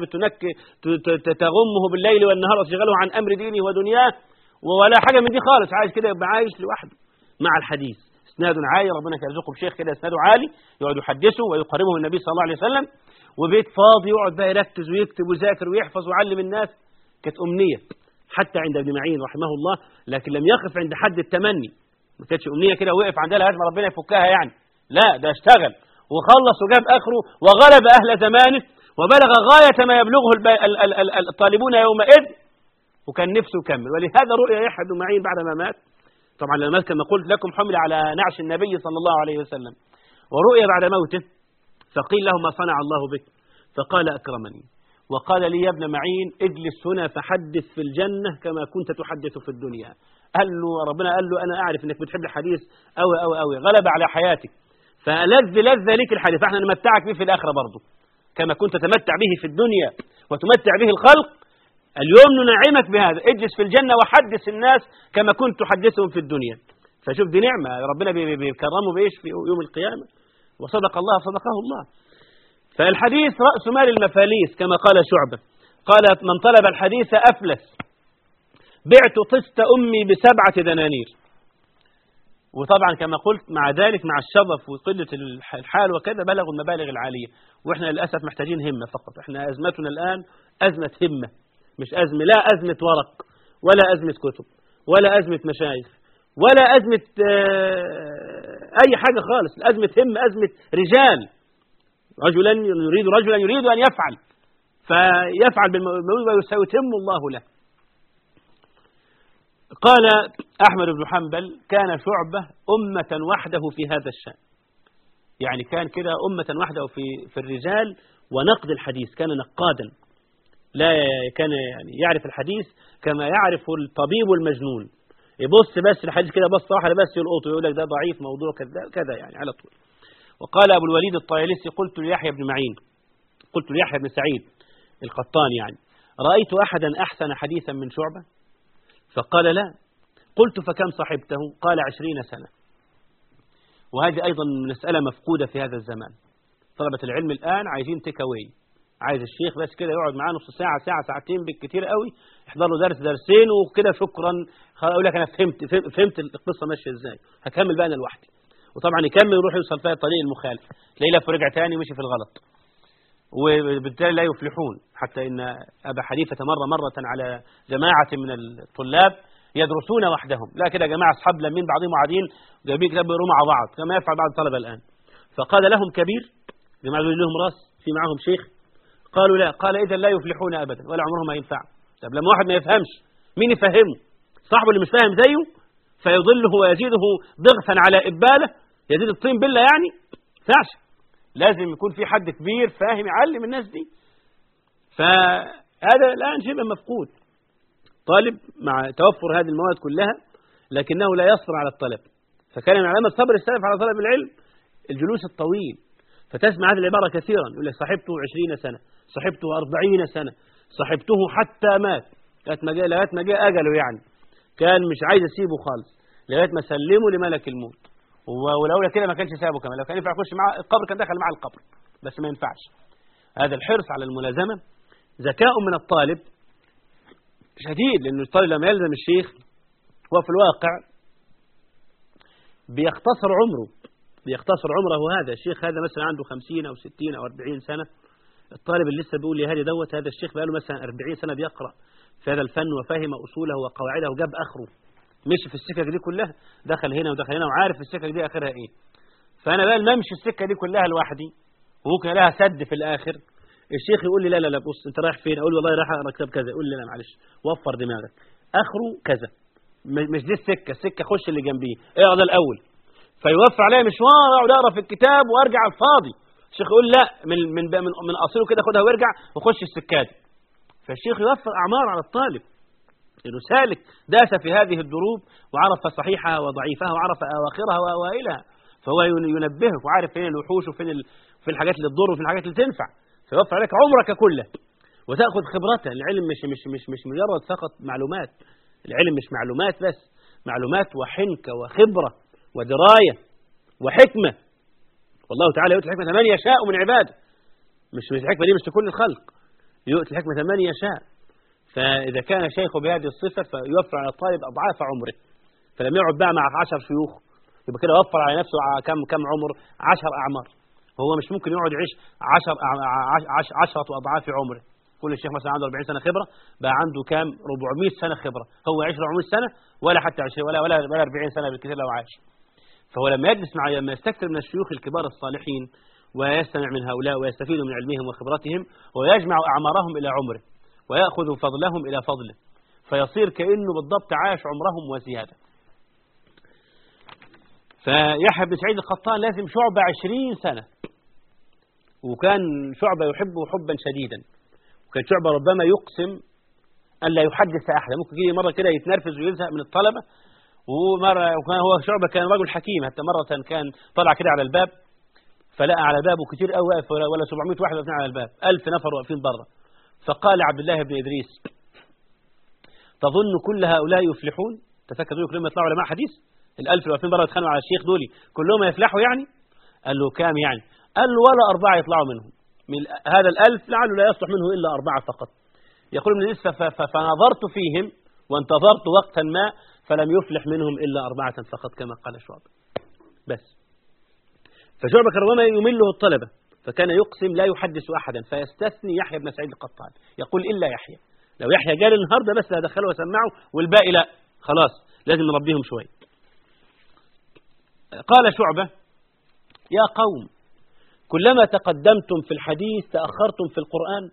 تغمه بالليل والنهار وتشغله عن أمر دينه ودنياه ولا حاجة من دي خالص، عايش كده يبقى عايش لوحده مع الحديث. اسناد عالي، ربنا يرزقه بشيخ كده اسناده عالي يقعد يحدثه ويقربه من النبي صلى الله عليه وسلم، وبيت فاضي يقعد بقى يركز ويكتب ويذاكر ويحفظ ويعلم الناس. كانت أمنية حتى عند ابن معين رحمه الله، لكن لم يقف عند حد التمني، ما كانتش أمنية كده وقف عندها لازم ربنا يفكها يعني، لا ده اشتغل وخلص وجاب آخره وغلب أهل زمانه وبلغ غاية ما يبلغه الطالبون يومئذ، وكان نفسه يكمل. ولهذا رؤيا يحيى بن معين بعد ما مات، طبعا لما كما قلت لكم حمل على نعش النبي صلى الله عليه وسلم، ورؤيا بعد موته فقيل له ما صنع الله بك؟ فقال أكرمني وقال لي يا ابن معين اجلس هنا فحدث في الجنة كما كنت تحدث في الدنيا. قال له ربنا قال له أنا أعرف أنك بتحب الحديث أوي غلب على حياتك، فلذ ليك الحديث، فاحنا نمتعك به في الآخرة برضه كما كنت تمتع به في الدنيا وتمتع به الخلق، اليوم ننعمك بهذا، اجلس في الجنة وحدث الناس كما كنت تحدثهم في الدنيا. فشوف دي نعمة ربنا بيكرمه بإيش في يوم القيامة، وصدق الله صدقه الله. فالحديث رأس مال المفاليس كما قال شعبة، قال من طلب الحديث أفلس، بعت طست أمي ب7 دنانير. وطبعا كما قلت مع ذلك مع الشظف وقلة الحال وكذا بلغوا المبالغ العالية، وإحنا للأسف محتاجين همة فقط. إحنا أزمتنا الآن أزمة همة، مش أزمة، لا أزمة ورق ولا أزمة كتب ولا أزمة مشايخ ولا أزمة أي حاجة خالص، أزمة همة، أزمة رجال، رجلا يريد أن يفعل فيفعل بالمولود ويتم الله له. قال أحمد بن حنبل كان شعبة أمة وحده في هذا الشأن، يعني كان كده أمة وحده في الرجال ونقد الحديث، كان نقادا، لا كان يعني يعرف الحديث كما يعرف الطبيب والمجنون، يبص بس الحديث كده بصة واحدة بس يلقطه يقول لك ده ضعيف موضوع كذا يعني على طول. وقال أبو الوليد الطيالسي قلت ليحيى بن معين، قلت ليحيى بن سعيد القطان يعني رأيت أحدا أحسن حديثا من شعبة؟ فقال لا. قلت فكم صحبته؟ قال 20 سنة. وهذه أيضا مسألة مفقودة في هذا الزمان. طلبة العلم الآن عايزين تيكاوي، عايز الشيخ بس كده يقعد معاه نص ساعة ساعتين بالكثير قوي، يحضر له درسين وكده شكرا، أقول لك أنا فهمت القصة ماشية إزاي، هكمل بقى أنا لوحدي. وطبعا يكمل يروح يوصل فيها الطريق المخالف، تلاقيه لف ورجع تاني ومشي في الغلط، وبالتالي لا يفلحون. حتى إن أبا حنيفة مرة على جماعة من الطلاب يدرسون وحدهم، لا كده جماعة أصحاب لمين بعضهم وعادين جايبين كتاب يقروا مع بعض كما يفعل بعض الطلبة الآن. فقال لهم كبير، جماعة لهم راس في معهم شيخ؟ قالوا لا. قال إذا لا يفلحون أبدا ولا عمرهم ما ينفع. طب لما واحد ما يفهمش مين يفهمه؟ صاحبه اللي مش فاهم زيه فيضله ويزيده ضغثا على إبالة، يزيد الطين بالله يعني فعش. لازم يكون في حد كبير فاهم يعلم الناس دي. فهذا الآن شبه مفقود. طالب مع توفر هذه المواد كلها لكنه لا يصبر على الطلب. فكان من علامة صبر السلف على طلب العلم الجلوس الطويل. فتسمع هذه العبارة كثيرا، يقول لك صحبته 20 سنة، صحبته 40 سنة، صحبته حتى مات، لغاية ما جاء أجله، يعني كان مش عايز يسيبه خالص لغاية ما سلمه لملك الموت. ولولا كده ما كانش سابه كمان، لو كان ينفع يخش معه القبر كان دخل معه القبر، بس ما ينفعش. هذا الحرص على الملازمة ذكاء من الطالب شديد، لأنه الطالب لما يلزم الشيخ هو في الواقع بيختصر عمره. هذا الشيخ هذا مثلا عنده 50 أو 60 أو 40 سنة، الطالب اللي لسه بيقول لي هذا الشيخ بقى له مثلا 40 سنة بيقرأ في هذا الفن وفهم أصوله وقواعده وجاب آخره، مشي في السكة دي كلها، دخل هنا ودخل هنا وعارف السكة دي آخرها إيه. فأنا بقى ما امشي السكة دي كلها لوحدي وممكن لها سد في الآخر، الشيخ يقول لي لا بص أنت رايح فين؟ أقول والله رايح أقرأ كتاب كذا، يقول لي لا معلش وفر دماغك آخره كذا، مش دي السكة خش اللي جنبيه اقعد الأول. فيوفر عليا مشوار أقعد أقرأ في الكتاب وأرجع الفاضي. الشيخ يقول لا من أصله كده خدها وارجع وخش السكة دي. فالشيخ يوفر أعمار على الطالب إنه سالك داس في هذه الدروب وعرف صحيحها وضعيفها وعرف أواخرها وأوائلها، فهو ينبهك وعارف فين الوحوش وفين في الحاجات اللي تضر وفي الحاجات اللي تنفع، فيوفر عليك عمرك كله وتأخذ خبرته. العلم مش مجرد فقط معلومات، العلم مش معلومات بس، معلومات وحنكة وخبرة ودراية وحكمة. والله تعالى يؤتي الحكمة من يشاء من عباده، مش الحكمة دي مش لكل الخلق، يؤتي الحكمة من يشاء. فإذا كان شيخه بهذه الصفة فيوفر على الطالب أضعاف عمره. فلما يقعد بقى مع 10 شيوخ يبقى كده وفر على نفسه كم عمر؟ 10 أعمار. وهو مش ممكن يقعد يعيش 10 أضعاف عمره. كل الشيخ مثلا عنده 40 سنة خبرة، بقى عنده كام؟ 400 سنة خبرة. هو يعيش 400 سنة ولا حتى 20 ولا 40 سنة بالكثير لو عاش. فهو لما يجلس لما يستكثر من الشيوخ الكبار الصالحين ويستمع من هؤلاء ويستفيد من علمهم وخبرتهم ويجمع أعمارهم إلى عمره ويأخذ فضلهم إلى فضله، فيصير كأنه بالضبط عاش عمرهم وزيادة. فيحيى بن سعيد القطان لازم شعبة 20 سنة وكان شعبة يحبه حبا شديدا، وكان شعبة ربما يقسم أن لا يحدث أحدا، ممكن يجي مرة كده يتنرفز ويزهق من الطلبة، وكان هو شعبة كان رجل حكيم، حتى مرة كان طلع كده على الباب فلقى على بابه كتير قوي واقف ولا 700 واحد واقفين على الباب، 1000 نفر واقفين بره، فقال عبد الله بن إدريس تظن كل هؤلاء يفلحون؟ تفكر دول كلهم يطلعوا علماء حديث؟ ال1000 اللي واقفين بره يتخانقوا على الشيخ دول كلهم يفلحوا يعني؟ قال له كام يعني؟ قال له ولا 4 يطلعوا منهم، من هذا ال1000 لعله لا يصلح منه إلا 4 فقط. يقول ابن إدريس فنظرت فيهم وانتظرت وقتا ما فلم يفلح منهم إلا 4 فقط كما قال شعبة. بس فشعبة كان ربما يمله الطلبة، فكان يقسم لا يحدث أحدا، فيستثني يحيى بن سعيد القطان، يقول إلا يحيى، لو يحيى قال النهارده بس هدخله وسمعه والباقي لا، خلاص لازم نربيهم شوية. قال شعبة يا قوم كلما تقدمتم في الحديث تأخرتم في القرآن.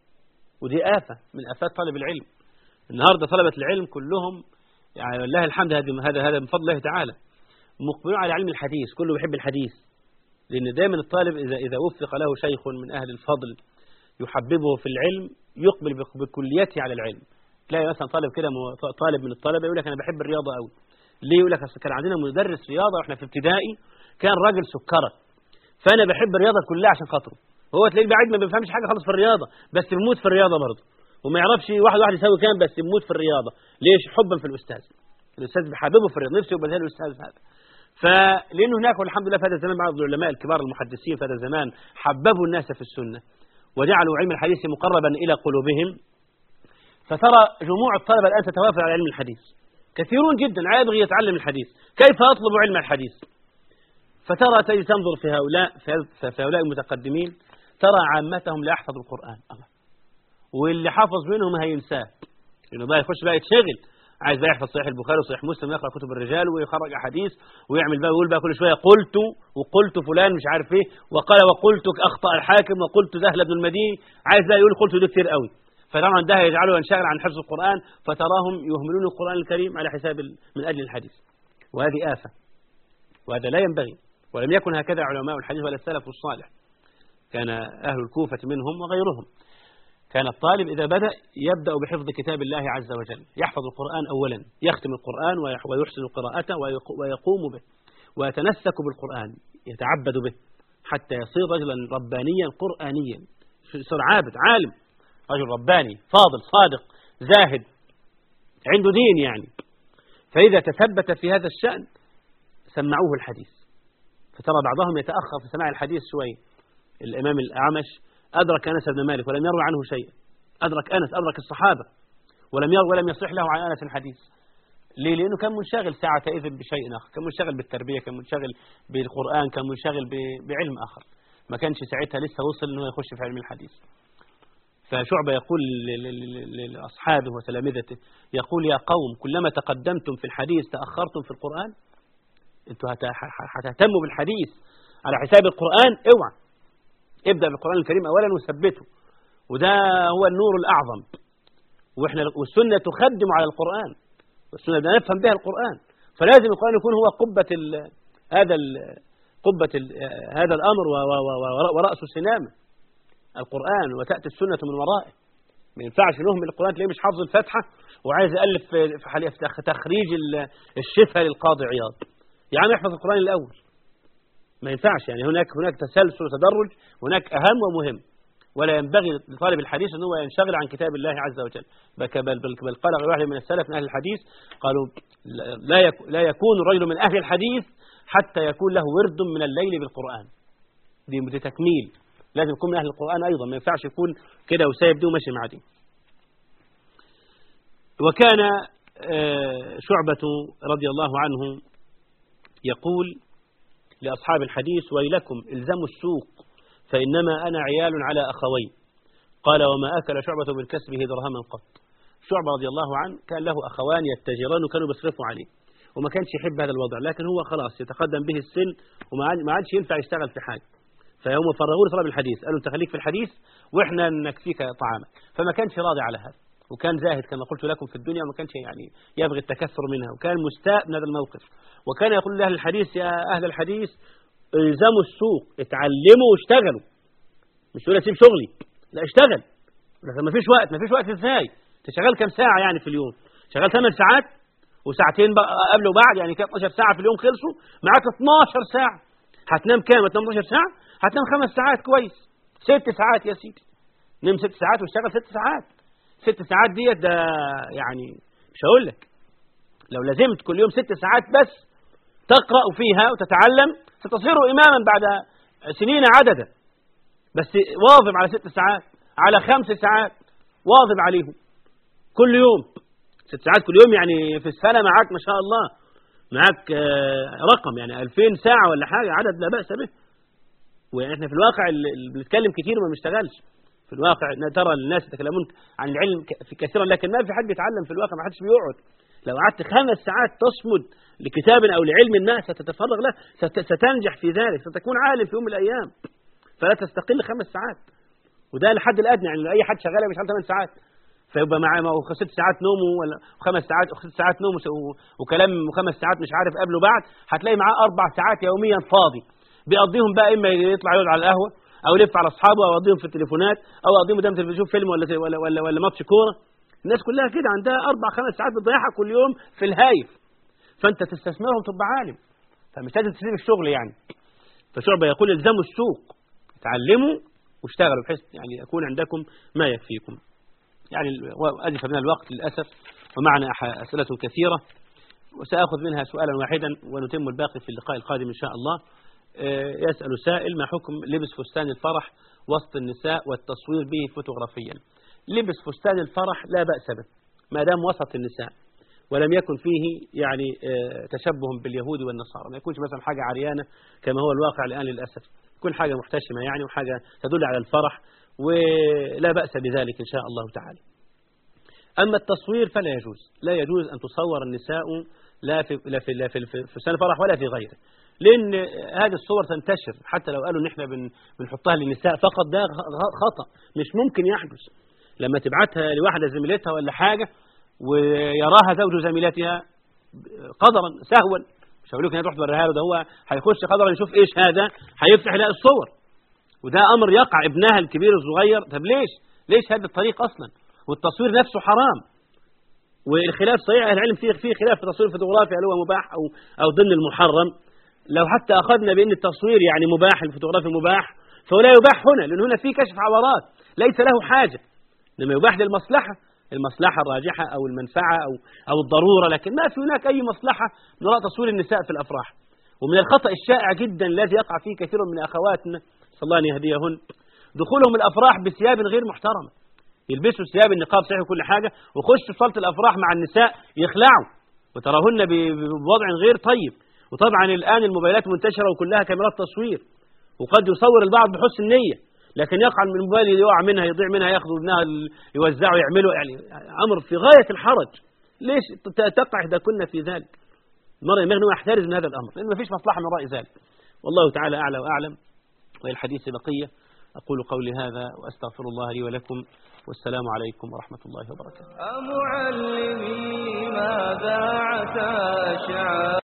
ودي آفة من آفات طالب العلم. النهارده طلبة العلم كلهم يعني والله الحمد هذا من فضل الله تعالى مقبلون على علم الحديث، كله بيحب الحديث، لأن دائما الطالب إذا وفق له شيخ من أهل الفضل يحببه في العلم يقبل بكليته على العلم. تلاقي مثلا طالب من الطلبة يقول لك أنا بحب الرياضة قوي. ليه؟ يقول لك أصل كان عندنا مدرس رياضة وإحنا في ابتدائي كان راجل سكرة، فأنا بحب الرياضة كلها عشان خاطره. هو تلاقيه بعيد ما بيفهمش حاجة خالص في الرياضة، بس بيموت في الرياضة برضه، وما يعرفش واحد يساوي كام، بس بيموت في الرياضة. ليش؟ حبا في الأستاذ بيحببه في الرياضة، نفسه يبقى زي الأستاذ هذا. فلأنه هناك والحمد لله في هذا الزمان بعض العلماء الكبار المحدثين في هذا الزمان حببوا الناس في السنة وجعلوا علم الحديث مقربا إلى قلوبهم، فترى جموع الطلبة الآن تتوافر على علم الحديث، كثيرون جدا يبغي يتعلم الحديث، كيف أطلب علم الحديث؟ فترى تنظر في هؤلاء المتقدمين ترى عامتهم لا يحفظ القرآن، الله، واللي حافظ منهم هينساه، لأنه بقى يخش بقى يتشغل، عايز بقى يحفظ صحيح البخاري وصحيح مسلم ويقرأ كتب الرجال ويخرج أحاديث ويعمل بقى ويقول بقى كل شوية وقلت فلان مش عارف ايه وقلت أخطأ الحاكم وقلت ذهل ابن المديني، عايز بقى يقول قلت ده كتير قوي، فطبعا ده يجعله ينشغل عن حفظ القرآن، فتراهم يهملون القرآن الكريم على حساب من أجل الحديث، وهذه آفة، وهذا لا ينبغي، ولم يكن هكذا علماء الحديث ولا السلف الصالح. كان أهل الكوفة منهم وغيرهم، كان الطالب إذا يبدأ بحفظ كتاب الله عز وجل، يحفظ القرآن أولا، يختم القرآن ويحسن قراءته ويقوم به ويتنسك بالقرآن، يتعبد به حتى يصير رجلا ربانيا قرآنيا، يصير عابد عالم، رجل رباني فاضل صادق زاهد عنده دين يعني. فإذا تثبت في هذا الشأن سمعوه الحديث، فترى بعضهم يتأخر في سماع الحديث شوي. الإمام الأعمش أدرك أنس بن مالك ولم يروي عنه شيئا، أدرك الصحابة ولم يصح له عن أنس الحديث. ليه؟ لأنه كان منشغل ساعتئذ بشيء آخر، كان منشغل بالتربية، كان منشغل بالقرآن، كان منشغل بعلم آخر، ما كانش ساعتها لسه وصل أنه يخش في علم الحديث. فشعبة يقول لأصحابه وتلامذته، يقول يا قوم كلما تقدمتم في الحديث تأخرتم في القرآن. أنتوا هتهتموا بالحديث على حساب القرآن؟ اوعى، ابدأ بالقرآن الكريم أولا وثبته، وده هو النور الأعظم، والسنة تخدم على القرآن، والسنة بدنا نفهم بها القرآن، فلازم القرآن يكون هو هذا الأمر ورأس السنامة القرآن، وتأتي السنة من ورائه. ما ينفعش نهمل القرآن تلاقيه مش حافظ الفاتحة وعايز يألف في تخريج الشفاء للقاضي عياض، يعني يحفظ القرآن الأول، ما ينفعش. يعني هناك تسلسل وتدرج، هناك أهم ومهم، ولا ينبغي لطالب الحديث أن هو ينشغل عن كتاب الله عز وجل. بل قال واحد من السلف من أهل الحديث قالوا لا يكون الرجل من أهل الحديث حتى يكون له ورد من الليل بالقرآن. دي تكميل، لازم يكون من أهل القرآن أيضا، ما ينفعش يكون كده وسايب دي وماشي مع دي. وكان شعبة رضي الله عنه يقول لأصحاب الحديث ويلكم الزموا السوق فإنما أنا عيال على أخوي. قال وما أكل شعبة من كسبه درهما قط. شعبة رضي الله عنه كان له أخوان يتجران وكانوا بيصرفوا عليه، وما كانش يحب هذا الوضع، لكن هو خلاص يتقدم به السن وما عادش ينفع يشتغل في حاجة، فهم فرغوه لطلب الحديث، قالوا انت خليك في الحديث واحنا نكفيك طعامك، فما كانش راضي على هذا، وكان زاهد كما قلت لكم في الدنيا، وما كانش يعني يبغي التكثر منها، وكان مستاء من هذا الموقف. وكان يقول لأهل الحديث يا أهل الحديث الزموا السوق، اتعلموا واشتغلوا، مش تقول اسيب شغلي، لا اشتغل. لكن ما فيش وقت ازاي؟ انت شغال كام ساعه يعني في اليوم؟ شغال 8 ساعات وساعتين بقى قبل وبعد، يعني كام 12 ساعه في اليوم خلصوا، معاك 12 ساعه. هتنام كام؟ هتنام 12 ساعه؟ هتنام 5 ساعات كويس. 6 ساعات يا سيدي، نام 6 ساعات واشتغل 6 ساعات. 6 ساعات ديت ده يعني مش هقول لك، لو لازمت كل يوم 6 ساعات بس تقرأ فيها وتتعلم ستصير إماما بعد سنين عددا. بس واظب على 6 ساعات، على 5 ساعات واظب عليهم كل يوم. 6 ساعات كل يوم يعني في السنة معاك ما شاء الله، معاك رقم يعني 2000 ساعة ولا حاجة، عدد لا بأس به. وإحنا في الواقع اللي بنتكلم كتير وما بنشتغلش. في الواقع ترى الناس يتكلمون عن العلم في كثيرا، لكن ما في حد بيتعلم في الواقع، ما حدش بيقعد. لو قعدت 5 ساعات تصمد لكتاب أو لعلم الناس ستتفرغ له، ستنجح في ذلك، ستكون عالم في يوم من الأيام. فلا تستقل 5 ساعات، وده الحد الأدنى. يعني أي حد شغال بيشتغل 8 ساعات، فيبقى معاه 6 ساعات نومه ولا 5 ساعات، 6 ساعات نوم وكلام، و5 ساعات مش عارف قبله بعد، هتلاقي معاه 4 ساعات يوميا فاضي بيقضيهم بقى، إما يطلع يقعد على القهوة أو يلف على أصحابه، أو يقضيهم في التليفونات، أو يقضيهم قدام تلفزيون فيلم ولا ماتش كورة. الناس كلها كده عندها 4-5 ساعات بتضيعها كل يوم في الهايف، فأنت تستثمرهم تبقى عالم، فمش لازم تسيب الشغل يعني. فشعبة يقول الزموا السوق، تعلموا واشتغلوا بحيث يعني يكون عندكم ما يكفيكم. يعني أزف من الوقت للأسف، ومعنا أسئلة كثيرة، وسأخذ منها سؤالا واحدا ونتم الباقي في اللقاء القادم إن شاء الله. يسأل سائل: ما حكم لبس فستان الفرح وسط النساء والتصوير به فوتوغرافيا؟ لبس فستان الفرح لا بأس به ما دام وسط النساء، ولم يكن فيه يعني تشبه باليهود والنصارى، ما يكونش مثلا حاجة عريانة كما هو الواقع الآن للأسف، يكون حاجة محتشمة يعني، وحاجة تدل على الفرح، ولا بأس بذلك إن شاء الله تعالى. أما التصوير فلا يجوز، لا يجوز أن تصور النساء لا في فستان الفرح ولا في غيره، لأن هذه الصور تنتشر، حتى لو قالوا إن إحنا بنحطها للنساء فقط، ده خطأ مش ممكن يحدث. لما تبعتها لواحدة زميلتها ولا حاجة ويراها زوج زميلتها قدرا سهوا، مش هقول لك انها تروح توريها له، ده هو هيخش قدرا يشوف ايش هذا، هيفتح يلاقي الصور، وده امر يقع ابنها الكبير الصغير. طب ليش هذا الطريق اصلا؟ والتصوير نفسه حرام، والخلاف صحيح اهل العلم فيه خلاف في تصوير الفوتوغرافي، هل هو مباح او ضمن المحرم. لو حتى اخذنا بان التصوير يعني مباح، الفوتوغرافي مباح، فهو لا يباح هنا، لان هنا فيه كشف عورات ليس له حاجه، لما يباح المصلحة الراجحة أو المنفعة أو الضرورة، لكن ما في هناك أي مصلحة من وراء تصوير النساء في الأفراح. ومن الخطأ الشائع جدا الذي يقع فيه كثير من أخواتنا صلى الله أن يهديهن، دخولهم الأفراح بثياب غير محترمة، يلبسوا ثياب النقاب صحيح وكل حاجة، وخشوا صالة الأفراح مع النساء يخلعوا وتراهن بوضع غير طيب. وطبعا الآن الموبايلات منتشرة وكلها كاميرات تصوير، وقد يصور البعض بحسن النية، لكن يقع من الموبايل يقع منها، يضيع منها، ياخذوا ابنها يوزعوا يعملوا، يعني امر في غايه الحرج. ليش تقع اذا كنا في ذلك؟ المرء ينبغي انه يحترز من هذا الامر، لان ما فيش مصلحه من وراء ذلك. والله تعالى اعلى واعلم، وللحديث بقيه. اقول قولي هذا واستغفر الله لي ولكم، والسلام عليكم ورحمه الله وبركاته.